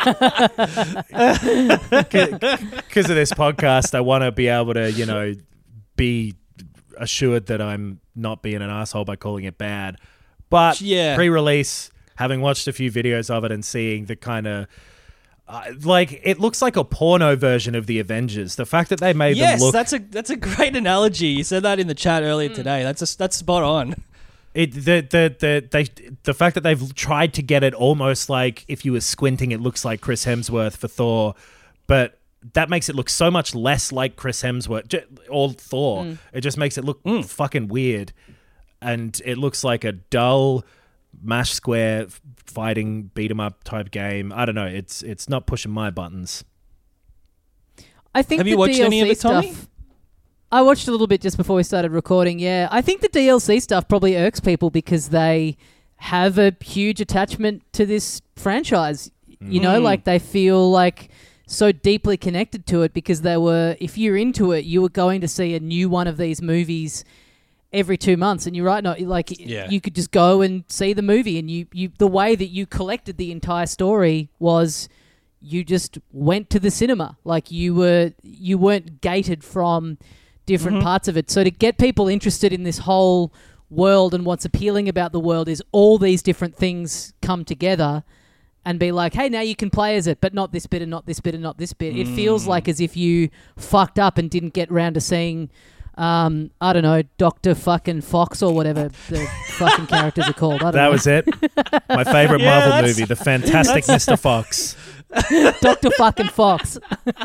because of this podcast. I want to be able to, you know, be assured that I'm not being an asshole by calling it bad. But Yeah. pre-release, having watched a few videos of it and seeing the kind of uh, like it looks like a porno version of the Avengers. The fact that they made Yes, them look that's a that's a great analogy. You said that in the chat earlier today. That's a, that's spot on. It the the the they the fact that they've tried to get it almost like if you were squinting, it looks like Chris Hemsworth for Thor, but that makes it look so much less like Chris Hemsworth j- or Thor. Mm. It just makes it look fucking weird, and it looks like a dull mash square fighting beat 'em up type game. I don't know. It's it's not pushing my buttons. I think Have the you watched D L C any of it, Tommy? stuff. I watched a little bit just before we started recording. Yeah, I think the D L C stuff probably irks people because they have a huge attachment to this franchise. You know, Mm. like they feel like so deeply connected to it because they were. If you're into it, you were going to see a new one of these movies every two months, and you're right. Not like Yeah. you could just go and see the movie, and you you the way that you collected the entire story was. You just went to the cinema, like you were. You weren't gated from different Mm-hmm. parts of it. So to get people interested in this whole world and what's appealing about the world is all these different things come together and be like, hey, now you can play as it, but not this bit and not this bit and not this bit. It Mm. feels like as if you fucked up and didn't get round to seeing, um, I don't know, Doctor fucking Fox or whatever the fucking characters are called. I don't That know. was it. My favorite Yeah, Marvel that's- movie, The Fantastic Mister Fox. Doctor fucking Fox.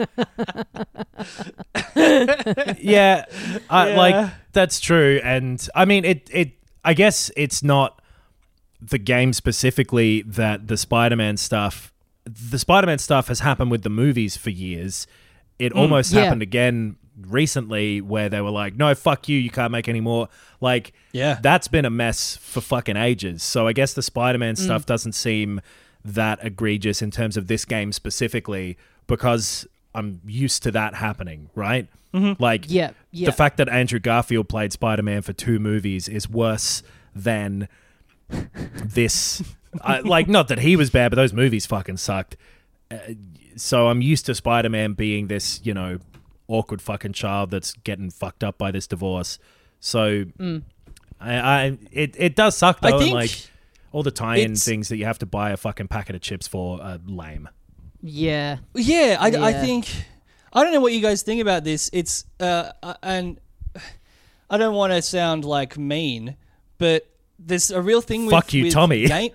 yeah, I, Yeah. like that's true, and I mean it. It. I guess it's not the game specifically that the Spider-Man stuff. The Spider-Man stuff has happened with the movies for years. It almost yeah. happened again recently, where they were like, "No, fuck you, you can't make any more." Like, Yeah. that's been a mess for fucking ages. So I guess the Spider-Man stuff doesn't seem that egregious in terms of this game specifically because I'm used to that happening, right? Mm-hmm. Like, Yeah, yeah. the fact that Andrew Garfield played Spider-Man for two movies is worse than this. I, like, not that he was bad, but those movies fucking sucked. Uh, so I'm used to Spider-Man being this, you know, awkward fucking child that's getting fucked up by this divorce. So I, I it, it does suck though. I and think like all the tie-in it's- things that you have to buy a fucking packet of chips for are lame. Yeah. Yeah, I, I Yeah. think I don't know what you guys think about this. It's uh, uh, and I don't want to sound like mean, but there's a real thing with Fuck you, with Tommy. Game-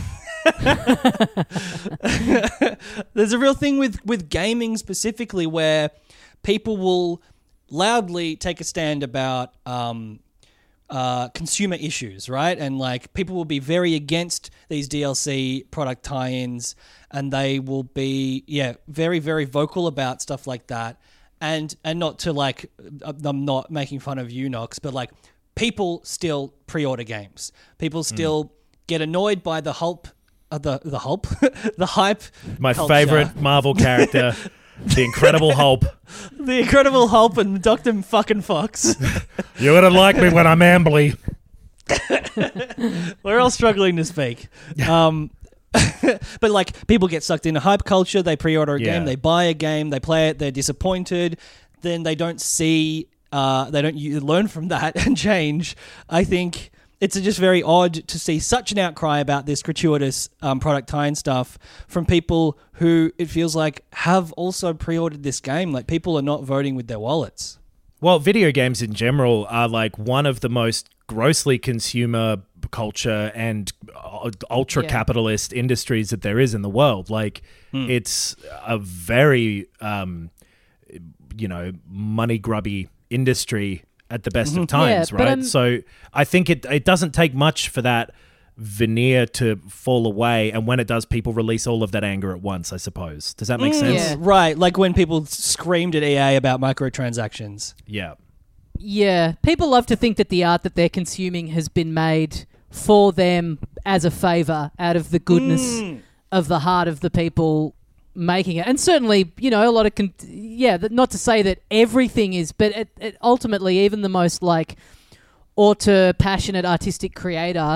there's a real thing with with gaming specifically where people will loudly take a stand about um, uh, consumer issues, right? And like people will be very against these D L C product tie-ins, and they will be yeah very very vocal about stuff like that. And and not to like I'm not making fun of you, Nox, but like people still pre-order games. People still get annoyed by the hulp, uh, the the hulp, the hype. My culture. favorite Marvel character, the Incredible Hulk. The Incredible Hulk and Doctor fucking Fox. You're gonna like me when I'm ambly. We're all struggling to speak. Um, but like people get sucked into hype culture. They pre-order a Yeah. game, they buy a game, they play it, they're disappointed. Then they don't see, uh, they don't u- learn from that and change. I think it's just very odd to see such an outcry about this gratuitous um, product tie-in stuff from people who it feels like have also pre-ordered this game. Like people are not voting with their wallets. Well, video games in general are like one of the most grossly consumer culture and ultra capitalist industries that there is in the world. Like it's a very, um, you know, money grubby industry at the best of times, Yeah, but, right? um, So I think it it doesn't take much for that veneer to fall away, and when it does, people release all of that anger at once, I suppose. Does that make sense? Yeah. Right, like when people screamed at E A about microtransactions. Yeah. Yeah, people love to think that the art that they're consuming has been made for them as a favor out of the goodness of the heart of the people making it. And certainly, you know, a lot of, con- yeah, th- not to say that everything is, but it, it ultimately, even the most like auteur, passionate, artistic creator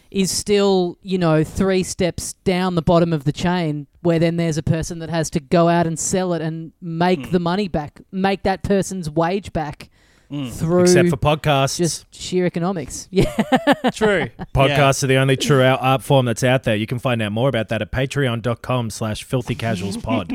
is still, you know, three steps down the bottom of the chain, where then there's a person that has to go out and sell it and make mm. the money back, make that person's wage back mm. through... Except for podcasts. Just sheer economics. Yeah. True. Podcasts yeah. are the only true art form that's out there. You can find out more about that at patreon.com slash filthy casuals pod.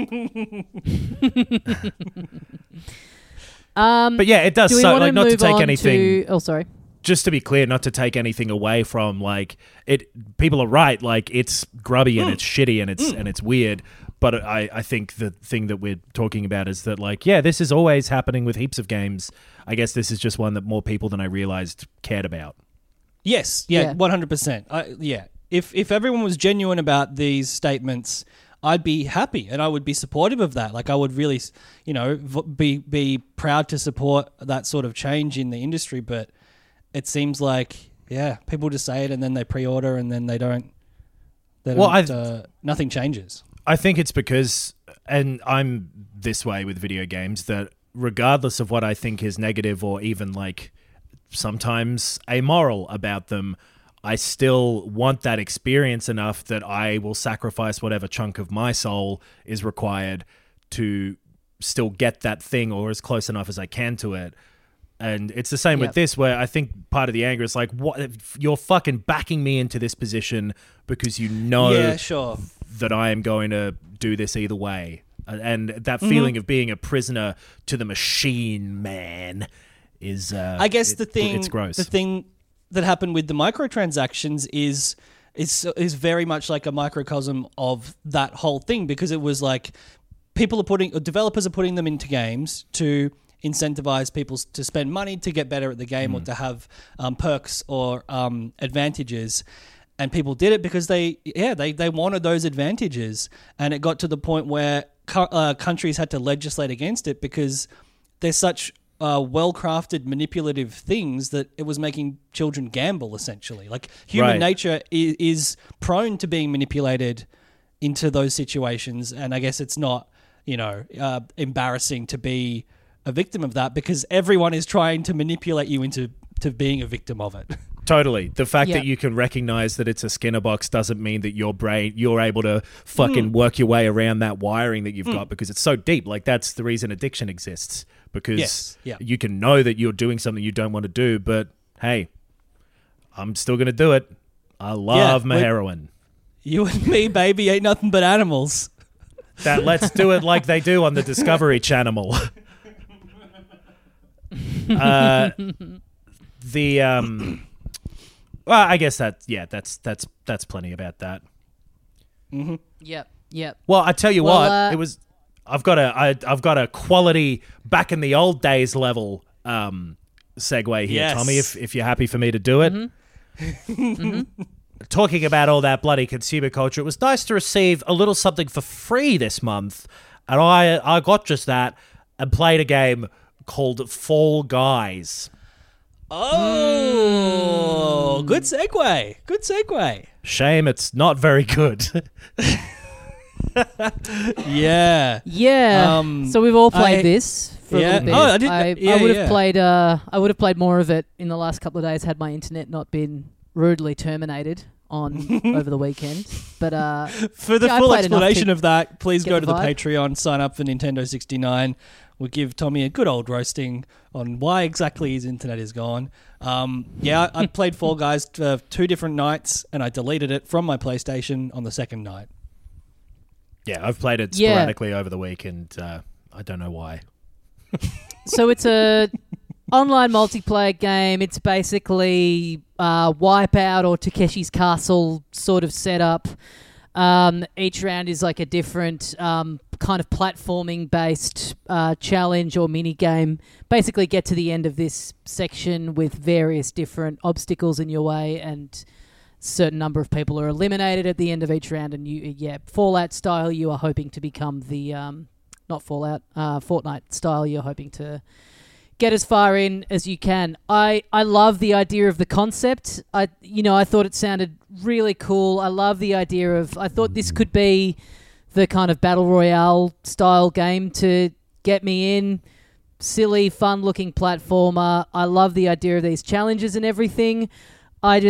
um, but yeah, it does do suck. Like, not to take anything... To, oh, sorry. Just to be clear, not to take anything away from, like, it. People are right. Like, it's grubby and Mm. it's shitty and it's Mm. and it's weird. But I, I think the thing that we're talking about is that, like, yeah, this is always happening with heaps of games. I guess this is just one that more people than I realized cared about. Yes, yeah, Yeah. one hundred percent. I, yeah, if if everyone was genuine about these statements, I'd be happy and I would be supportive of that. Like, I would really, you know, v- be be proud to support that sort of change in the industry. But it seems like, yeah, people just say it and then they pre-order and then they don't. They Well, don't, I- uh, nothing changes. I think it's because, and I'm this way with video games, that regardless of what I think is negative or even, like, sometimes amoral about them, I still want that experience enough that I will sacrifice whatever chunk of my soul is required to still get that thing or as close enough as I can to it. And it's the same Yep. with this, where I think part of the anger is like, what, you're fucking backing me into this position because you know Yeah, sure. that I am going to do this either way. And that Mm-hmm. feeling of being a prisoner to the machine, man, is uh, I guess it- the thing, it's gross. the thing that happened with the microtransactions is is is very much like a microcosm of that whole thing, because it was like people are putting, or developers are putting them into games to incentivize people to spend money to get better at the game or to have um, perks or um, advantages. And people did it because they, yeah, they, they wanted those advantages. And it got to the point where co- uh, countries had to legislate against it because they're such uh, well-crafted, manipulative things that it was making children gamble, essentially. Like, human Right. nature is, is prone to being manipulated into those situations. And I guess it's not, you know, uh, embarrassing to be a victim of that, because everyone is trying to manipulate you into to being a victim of it. Totally. The fact Yeah. that you can recognize that it's a Skinner box doesn't mean that your brain, you're able to fucking Mm. work your way around that wiring that you've got, because it's so deep. Like, that's the reason addiction exists, because Yes, yeah. you can know that you're doing something you don't want to do, but hey, I'm still going to do it. I love my we- heroin. You and me, baby, ain't nothing but animals. That let's do it like they do on the Discovery Channel. uh, the um, well, I guess that yeah, that's that's that's plenty about that. Yep. Yep. Well, I tell you Well, what, uh, it was. I've got a I, I've got a quality back in the old days level um, segue here, Yes. Tommy. If if you're happy for me to do it. Talking about all that bloody consumer culture, it was nice to receive a little something for free this month, and I I got just that and played a game called Fall Guys. Oh, good segue. Good segue. Shame it's not very good. Yeah. Yeah. Um, so we've all played I- this for yeah. a little bit. Oh, I didn't- I, yeah, I would have yeah. played. Uh, I would have played more of it in the last couple of days had my internet not been rudely terminated on over the weekend. But uh, For the Yeah, I full played enough explanation to of that, please get go the to the vibe. Patreon, sign up for Nintendo sixty-nine. We'll give Tommy a good old roasting on why exactly his internet is gone. Um, yeah, I I played Fall Guys for two different nights, and I deleted it from my PlayStation on the second night. Yeah, I've played it Yeah. sporadically over the week, and uh, I don't know why. so it's a online multiplayer game. It's basically uh, Wipeout or Takeshi's Castle sort of setup. Um, each round is like a different um, kind of platforming based uh, challenge or mini game. Basically, get to the end of this section with various different obstacles in your way, and certain number of people are eliminated at the end of each round. And you, yeah, Fallout style, you are hoping to become the um, not Fallout, uh, Fortnite style. You're hoping to get as far in as you can. I, I love the idea of the concept. I you know I thought it sounded really cool. I love the idea of. I thought this could be the kind of battle royale style game to get me in. Silly, fun looking platformer. I love the idea of these challenges and everything. I just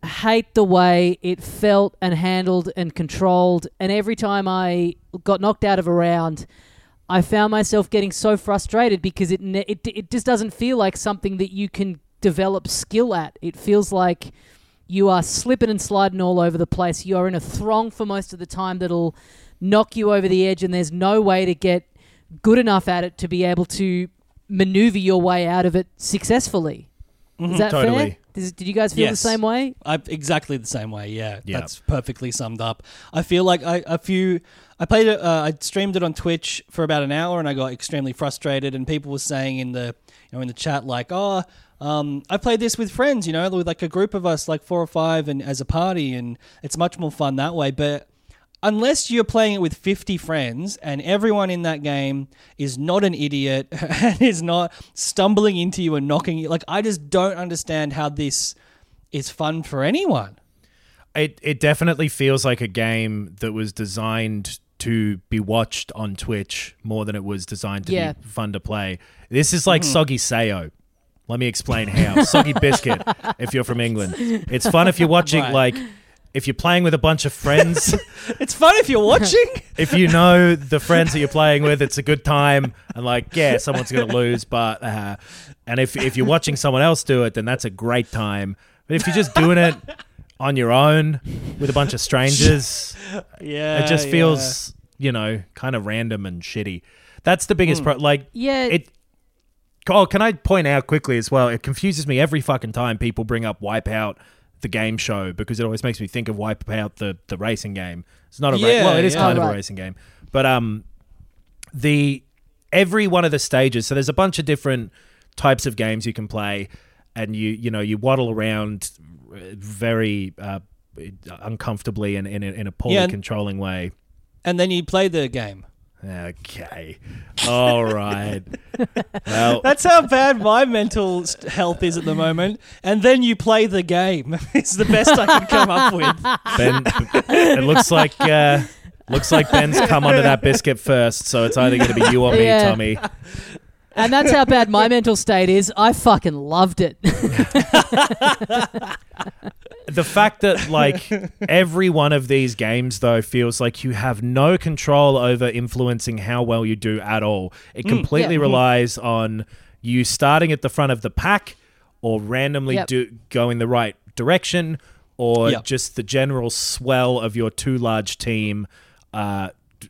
hate the way it felt and handled and controlled. And every time I got knocked out of a round, I found myself getting so frustrated because it ne- it it just doesn't feel like something that you can develop skill at. It feels like you are slipping and sliding all over the place. You're in a throng for most of the time that'll knock you over the edge, and there's no way to get good enough at it to be able to maneuver your way out of it successfully. Mm-hmm. Is that Totally. fair? Does, did you guys feel Yes. the same way? I, exactly the same way. Yeah, Yeah. that's perfectly summed up. I feel like I a few. I played it. Uh, I streamed it on Twitch for about an hour, and I got extremely frustrated. And people were saying in the you know in the chat like, "Oh, um, I played this with friends. You know, with like a group of us, like four or five, and as a party, and it's much more fun that way." But unless you're playing it with fifty friends and everyone in that game is not an idiot and is not stumbling into you and knocking you, like, I just don't understand how this is fun for anyone. It it definitely feels like a game that was designed to be watched on Twitch more than it was designed to Yeah. be fun to play. This is like Soggy Sayo. Let me explain how. Soggy Biscuit, if you're from England. It's fun if you're watching, Right. like, if you're playing with a bunch of friends. It's fun if you're watching. If you know the friends that you're playing with, it's a good time. And like, yeah, someone's going to lose, but... Uh, and if if you're watching someone else do it, then that's a great time. But if you're just doing it on your own with a bunch of strangers, Yeah, it just yeah. feels, you know, kind of random and shitty. That's the biggest pro- Like, Yeah. it... Oh, can I point out quickly as well, it confuses me every fucking time people bring up Wipeout, the game show, because it always makes me think of Wipeout, the, the racing game. It's not a ra- Yeah, well, it is yeah. kind Oh, of right. a racing game, but um, the every one of the stages. So there's a bunch of different types of games you can play, and you you know you waddle around very uh, uncomfortably and in, in, in a poorly Yeah, and- controlling way. And then you play the game. Okay, all right. Well, That's how bad my mental st- health is at the moment. And then you play the game. It's the best I can come up with. Ben, it looks like uh, looks like Ben's come onto that biscuit first, so it's either going to be you or me, Yeah. Tommy. And that's how bad my mental state is. I fucking loved it. The fact that like every one of these games though feels like you have no control over influencing how well you do at all. It completely yeah. relies on you starting at the front of the pack or randomly Yep. do going the right direction or Yep. just the general swell of your too large team uh,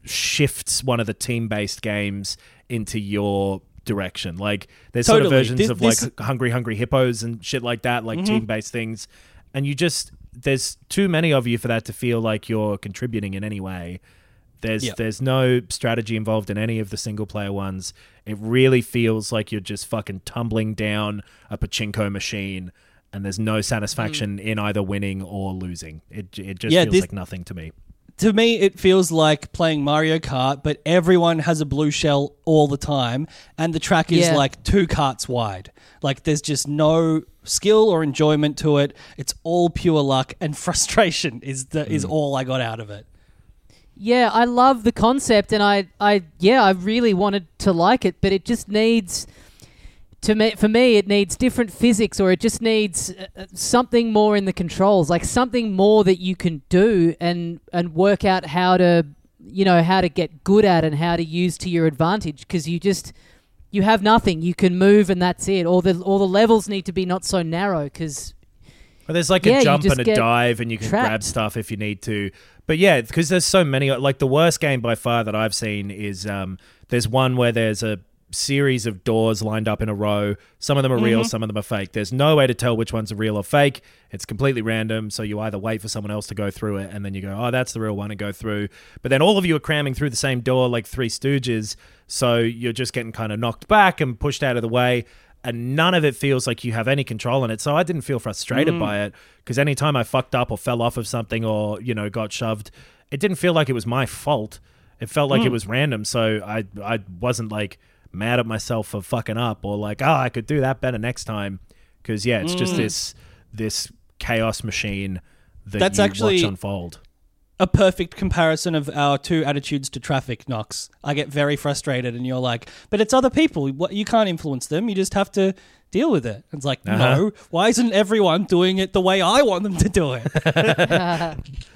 shifts one of the team-based games into your direction. Like there's sort of Totally. versions Thi- of this- like Hungry Hungry Hippos and shit like that, like team-based things. And you just, there's too many of you for that to feel like you're contributing in any way. There's Yep. there's no strategy involved in any of the single player ones. It really feels like you're just fucking tumbling down a pachinko machine, and there's no satisfaction in either winning or losing. It it just Yeah, feels this- like nothing to me. To me, it feels like playing Mario Kart, but everyone has a blue shell all the time, and the track is Yeah. like two carts wide. Like there's just no skill or enjoyment to it. It's all pure luck and frustration is the is all I got out of it. Yeah, I love the concept, and I, I, yeah, I really wanted to like it, but it just needs, to me, for me, it needs different physics, or it just needs uh, uh, something more in the controls, like something more that you can do and and work out how to, you know, how to get good at and how to use to your advantage, because you just, you have nothing. You can move, and that's it. Or the or the levels need to be not so narrow, because Well, there's like Yeah, a you jump just and a get dive, and you can grab trapped. stuff if you need to. But yeah, because there's so many. Like the worst game by far that I've seen is um, there's one where there's a series of doors lined up in a row. Some of them are real, some of them are fake. There's no way to tell which ones are real or fake. It's completely random. So you either wait for someone else to go through it, and then you go, oh, that's the real one, and go through. But then all of you are cramming through the same door like Three Stooges. So you're just getting kind of knocked back and pushed out of the way. And none of it feels like you have any control in it. So I didn't feel frustrated by it, because anytime I fucked up or fell off of something or, you know, got shoved, it didn't feel like it was my fault. It felt like it was random. So I I wasn't like mad at myself for fucking up or like, oh, I could do that better next time. Because, yeah, it's just this this chaos machine that That's you actually- watch unfold. a perfect comparison of our two attitudes to traffic, Knox. I get very frustrated and you're like, but it's other people. What, you can't influence them. You just have to deal with it. It's like, uh-huh. no, why isn't everyone doing it the way I want them to do it?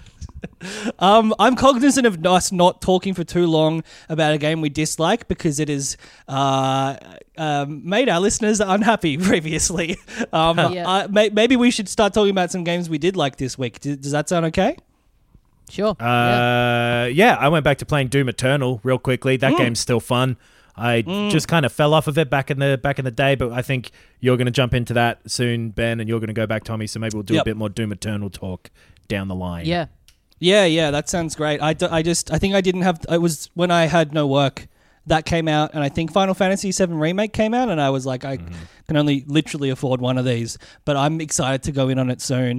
um, I'm cognizant of us not talking for too long about a game we dislike because it has uh, um, made our listeners unhappy previously. Um, yeah. I, may, maybe we should start talking about some games we did like this week. Does, does that sound okay? Sure. Uh, yeah. yeah, I went back to playing Doom Eternal real quickly. That mm. game's still fun. I mm. just kind of fell off of it back in the back in the day, but I think you're going to jump into that soon, Ben, and you're going to go back, Tommy. So maybe we'll do yep. a bit more Doom Eternal talk down the line. Yeah, yeah, yeah. That sounds great. I, d- I just I think I didn't have. It was when I had no work. That came out, and I think Final Fantasy seven Remake came out, and I was like, I mm-hmm. can only literally afford one of these, but I'm excited to go in on it soon.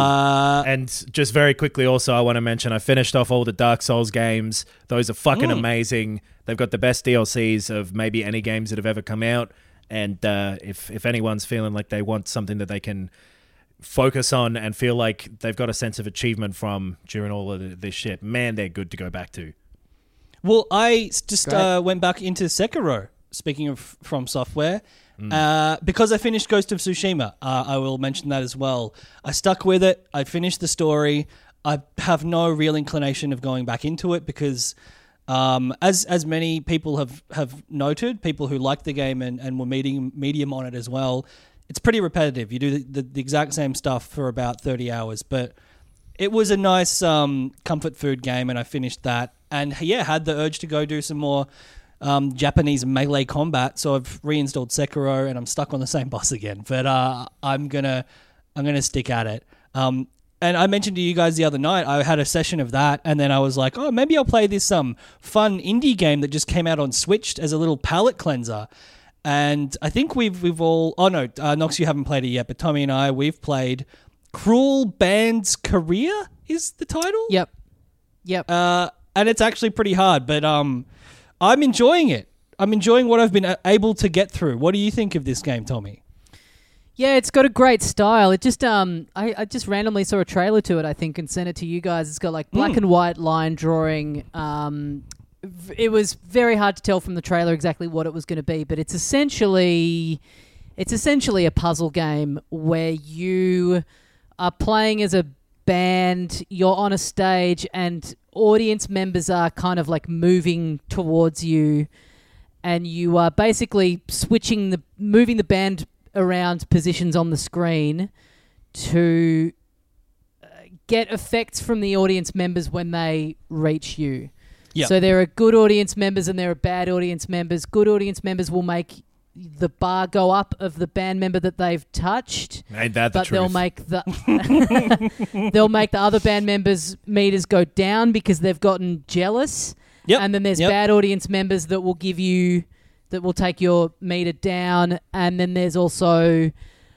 Uh, and just very quickly also, I want to mention, I finished off all the Dark Souls games. Those are fucking mm. amazing. They've got the best D L Cs of maybe any games that have ever come out, and uh, if, if anyone's feeling like they want something that they can focus on and feel like they've got a sense of achievement from during all of this shit, man, they're good to go back to. Well, I just uh, went back into Sekiro, speaking of From Software, mm. uh, because I finished Ghost of Tsushima. Uh, I will mention that as well. I stuck with it. I finished the story. I have no real inclination of going back into it because, um, as as many people have, have noted, people who like the game and, and were medium, medium on it as well, it's pretty repetitive. You do the, the, the exact same stuff for about thirty hours, but it was a nice um, comfort food game, and I finished that. And yeah, had the urge to go do some more um, Japanese melee combat, so I've reinstalled Sekiro, and I'm stuck on the same boss again. But uh, I'm gonna, I'm gonna stick at it. Um, and I mentioned to you guys the other night, I had a session of that, and then I was like, oh, maybe I'll play this um fun indie game that just came out on Switch as a little palate cleanser. And I think we've we've all, oh no, uh, Nox, you haven't played it yet, but Tommy and I, we've played Cruel Band's Career is the title. Yep. Yep. Uh. And it's actually pretty hard, but um, I'm enjoying it. I'm enjoying what I've been able to get through. What do you think of this game, Tommy? Yeah, it's got a great style. It just um, I, I just randomly saw a trailer to it, I think, and sent it to you guys. It's got like black mm. and white line drawing. Um, it was very hard to tell from the trailer exactly what it was going to be, but it's essentially, it's essentially a puzzle game where you are playing as a band. You're on a stage and audience members are kind of like moving towards you, and you are basically switching the moving the band around positions on the screen to get effects from the audience members when they reach you. Yep. So there are good audience members and there are bad audience members. Good audience members will make the bar go up of the band member that they've touched. Ain't that the but truth? they'll make the they'll make the other band members' meters go down because they've gotten jealous. Yep. And then there's yep. bad audience members that will give you that will take your meter down. And then there's also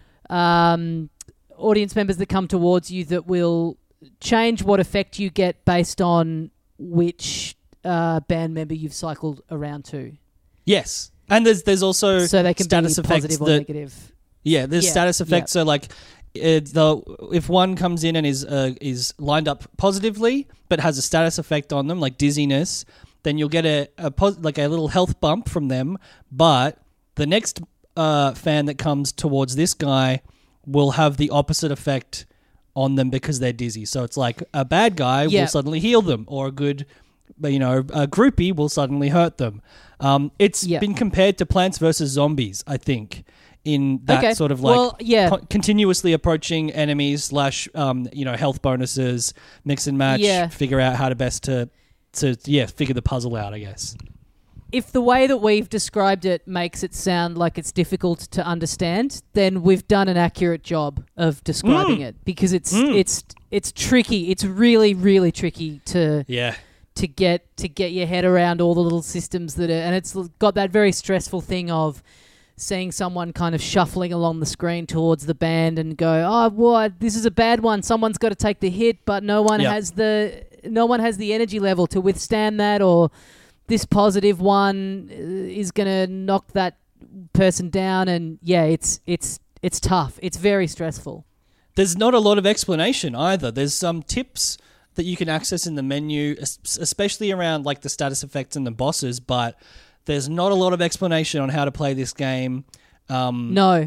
um, audience members that come towards you that will change what effect you get based on which uh, band member you've cycled around to. Yes. And there's there's also so they can status be effects positive or that, negative. Yeah, there's yeah, status effects. yeah. So like, it, the if one comes in and is uh, is lined up positively, but has a status effect on them, like dizziness, then you'll get a, a pos- like a little health bump from them. But the next uh, fan that comes towards this guy will have the opposite effect on them because they're dizzy. So it's like a bad guy yeah. will suddenly heal them, or a good, you know, a groupie will suddenly hurt them. Um, it's yeah. been compared to Plants versus Zombies, I think, in that okay. sort of like well, yeah. co- continuously approaching enemies slash, um, you know, health bonuses, mix and match, yeah. figure out how to best to, to, yeah, figure the puzzle out, I guess. If the way that we've described it makes it sound like it's difficult to understand, then we've done an accurate job of describing mm. it because it's mm. it's it's tricky. It's really really tricky to yeah. to get to get your head around all the little systems that are, and it's got that very stressful thing of seeing someone kind of shuffling along the screen towards the band and go, oh, well, this is a bad one. Someone's got to take the hit, but no one yep. has the no one has the energy level to withstand that, or this positive one is going to knock that person down. And yeah, it's it's it's tough. It's very stressful. There's not a lot of explanation either. There's some tips that you can access in the menu, es- especially around like the status effects and the bosses, but there's not a lot of explanation on how to play this game. Um, No.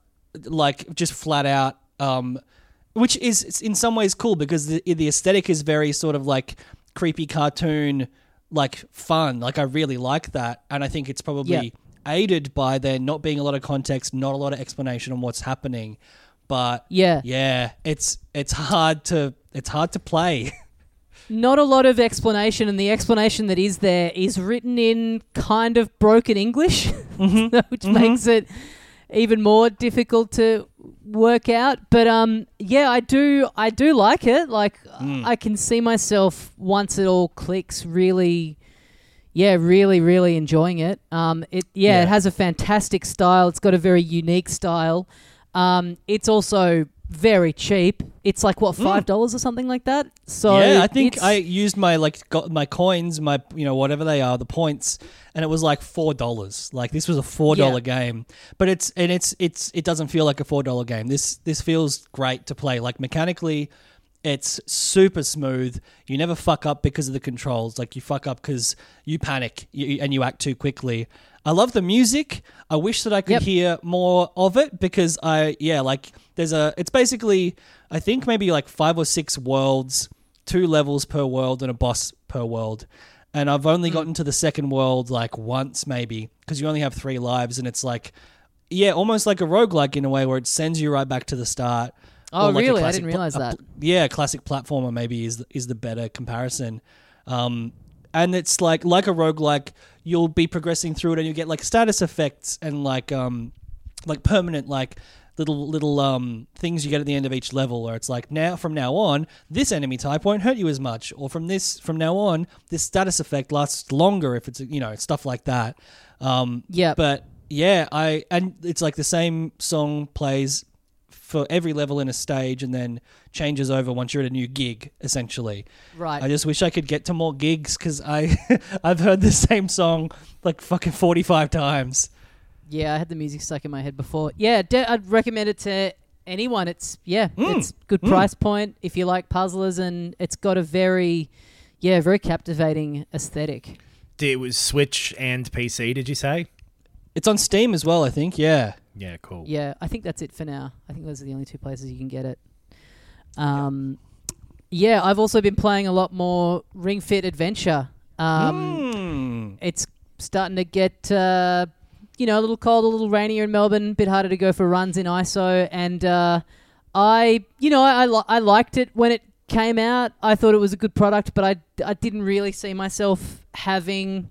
Like just flat out, um, which is it's in some ways cool because the the aesthetic is very sort of like creepy cartoon, like fun. Like I really like that, and I think it's probably Yeah. aided by there not being a lot of context, not a lot of explanation on what's happening. But Yeah. yeah, it's it's hard to it's hard to play. Not a lot of explanation, and the explanation that is there is written in kind of broken English, Mm-hmm. which makes it even more difficult to work out. But um, yeah, I do, I do like it. Like Mm. I can see myself once it all clicks, really, yeah, really, really enjoying it. Um, it yeah, Yeah. it has a fantastic style. It's got a very unique style. Um, it's also very cheap. It's like what five dollars or something like that. So yeah, I think it's- I used my like got my coins, my you know whatever they are, the points, and it was like four dollars. Like this was a four dollar Yeah. game, but it's and it's it's it doesn't feel like a four dollar game. This this feels great to play. Like mechanically, it's super smooth. You never fuck up because of the controls. Like you fuck up because you panic you, and you act too quickly. I love the music. I wish that I could Yep. hear more of it because I yeah like there's a it's basically I think maybe like five or six worlds, two levels per world and a boss per world. And I've only Hmm. gotten to the second world like once maybe because you only have three lives and it's like yeah, almost like a roguelike in a way where it sends you right back to the start. Oh, Or like a really? I classic didn't pla- realize a that. pl- yeah, classic platformer maybe is is the better comparison. Um, and it's like like a roguelike, you'll be progressing through it and you get like status effects and like um like permanent like little little um things you get at the end of each level where it's like now from now on this enemy type won't hurt you as much, or from this from now on this status effect lasts longer if it's you know stuff like that. Um, Yep. But yeah, I and it's like the same song plays for every level in a stage and then changes over once you're at a new gig, essentially. Right. I just wish I could get to more gigs because I I've heard the same song like fucking forty-five times. Yeah, I had the music stuck in my head before. Yeah, de- I'd recommend it to anyone. It's yeah, Mm. it's good price point if you like puzzlers, and it's got a very, yeah, very captivating aesthetic. It was Switch and P C, did you say? It's on Steam as well, I think. Yeah. Yeah, cool. Yeah, I think that's it for now. I think those are the only two places you can get it. Um, yeah, I've also been playing a lot more Ring Fit Adventure. Um, Mm. It's starting to get, uh, you know, a little cold, a little rainier in Melbourne, a bit harder to go for runs in I S O. And uh, I, you know, I, I, li- I liked it when it came out. I thought it was a good product, but I, I didn't really see myself having,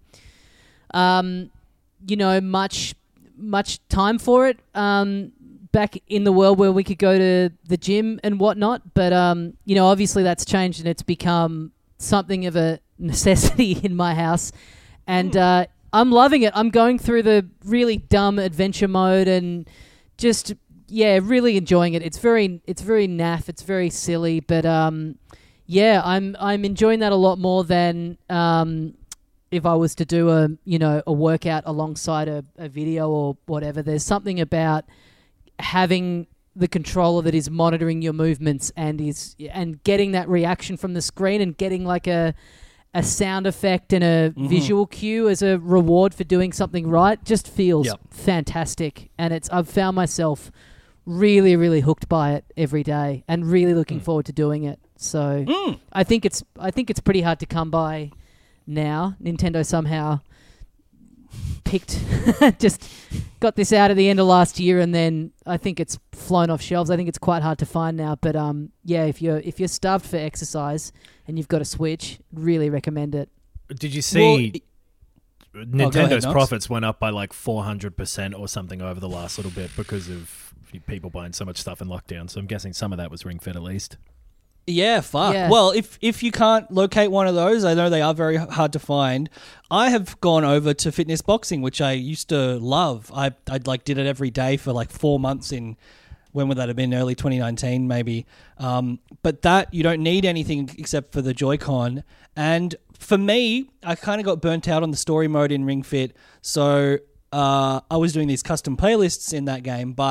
um, you know, much much time for it um, back in the world where we could go to the gym and whatnot. But, um, you know, obviously that's changed and it's become something of a necessity in my house. And uh, I'm loving it. I'm going through the really dumb adventure mode and just, yeah, really enjoying it. It's very, it's very naff. It's very silly. But, um, yeah, I'm I'm enjoying that a lot more than... Um, if I was to do a, you know, a workout alongside a, a video or whatever. There's something about having the controller that is monitoring your movements and is and getting that reaction from the screen and getting like a a sound effect and a Mm-hmm. visual cue as a reward for doing something right just feels Yep. fantastic. And it's I've found myself really, really hooked by it every day and really looking Mm. forward to doing it. So Mm. I think it's I think it's pretty hard to come by now. Nintendo somehow picked, just got this out at the end of last year, and then I think it's flown off shelves. I think it's quite hard to find now. But um, yeah, if you're if you're starved for exercise and you've got a Switch, really recommend it. Did you see Well, go ahead, Nintendo's Knox. profits went up by like four hundred percent or something over the last little bit because of people buying so much stuff in lockdown? So I'm guessing some of that was Ring Fit at least. Yeah, fuck. Yeah. Well, if if you can't locate one of those, I know they are very hard to find. I have gone over to fitness boxing, which I used to love. I I like did it every day for like four months in when would that have been? Early twenty nineteen, maybe. Um, but that you don't need anything except for the Joy-Con. And for me, I kind of got burnt out on the story mode in Ring Fit, so uh, I was doing these custom playlists in that game, but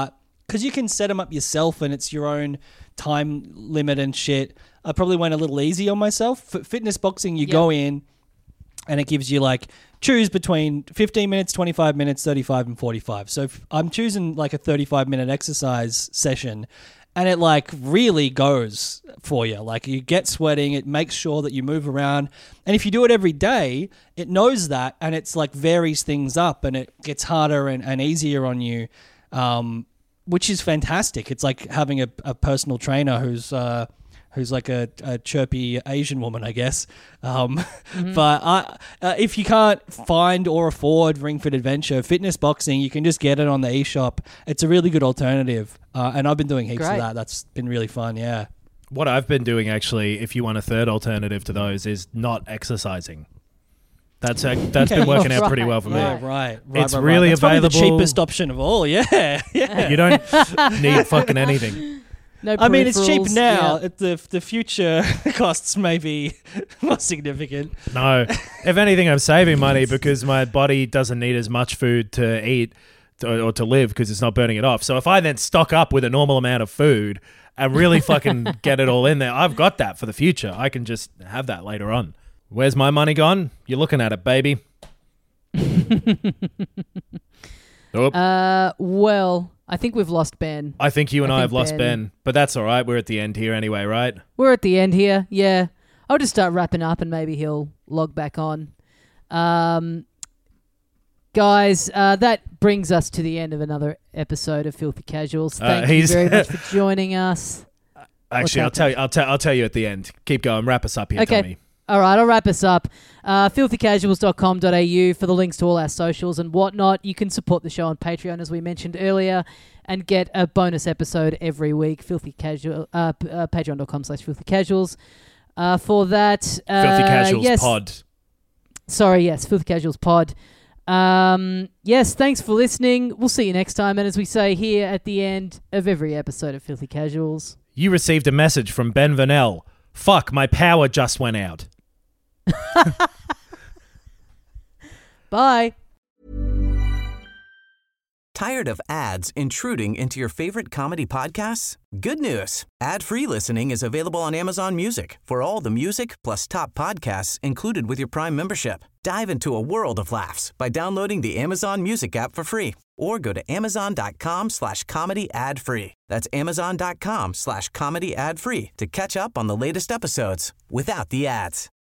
because you can set them up yourself and it's your own time limit and shit. I probably went a little easy on myself. For fitness boxing, you Yep. go in and it gives you like choose between fifteen minutes, twenty-five minutes, thirty-five and forty-five. So if I'm choosing like a thirty-five minute exercise session and it like really goes for you. Like you get sweating, it makes sure that you move around. And if you do it every day, it knows that and it's like varies things up and it gets harder and, and easier on you. Um, which is fantastic. It's like having a, a personal trainer who's uh, who's like a, a chirpy Asian woman, I guess. Um, mm-hmm. But I, uh, if you can't find or afford Ring Fit Adventure, fitness boxing, you can just get it on the eShop. It's a really good alternative. Uh, and I've been doing heaps Great. of that. That's been really fun, yeah. What I've been doing, actually, if you want a third alternative to those, is not exercising. That's a, that's been working out pretty well for me. Yeah, right. right It's right, really right. That's probably available. the cheapest option of all, yeah. yeah. You don't need fucking anything. No I mean, it's cheap peripherals, now. yeah. It, the the future costs may be more significant. No. If anything, I'm saving money because my body doesn't need as much food to eat to, or to live because it's not burning it off. So if I then stock up with a normal amount of food and really fucking get it all in there, I've got that for the future. I can just have that later on. Where's my money gone? You're looking at it, baby. Nope. Uh, well, I think we've lost Ben. I think you and I I, think have lost Ben- Ben, but that's all right. We're at the end here anyway, right? We're at the end here. Yeah. I'll just start wrapping up and maybe he'll log back on. Um, guys, uh, that brings us to the end of another episode of Filthy Casuals. Uh, Thank you he's- very much for joining us. Actually, I'll happened? tell you. I'll tell. I'll tell you at the end. Keep going. Wrap us up here, Okay. Tommy. All right, I'll wrap us up. Uh, filthy casuals dot com dot a u for the links to all our socials and whatnot. You can support the show on Patreon, as we mentioned earlier, and get a bonus episode every week. Filthy Casual, uh, p- uh, patreon dot com slash filthy casuals. Uh, for that, uh, Filthy Casuals yes, Pod. Sorry, yes, Filthy Casuals Pod. Um, yes, thanks for listening. We'll see you next time. And as we say here at the end of every episode of Filthy Casuals, You received a message from Ben Vernell. Fuck, my power just went out. bye. Tired of ads intruding into your favorite comedy podcasts? Good news. Ad-free listening is available on Amazon Music for all the music plus top podcasts included with your Prime membership. Dive into a world of laughs by downloading the Amazon Music app for free or go to amazon.com slash comedy ad free. That's amazon.com slash comedy ad free to catch up on the latest episodes without the ads.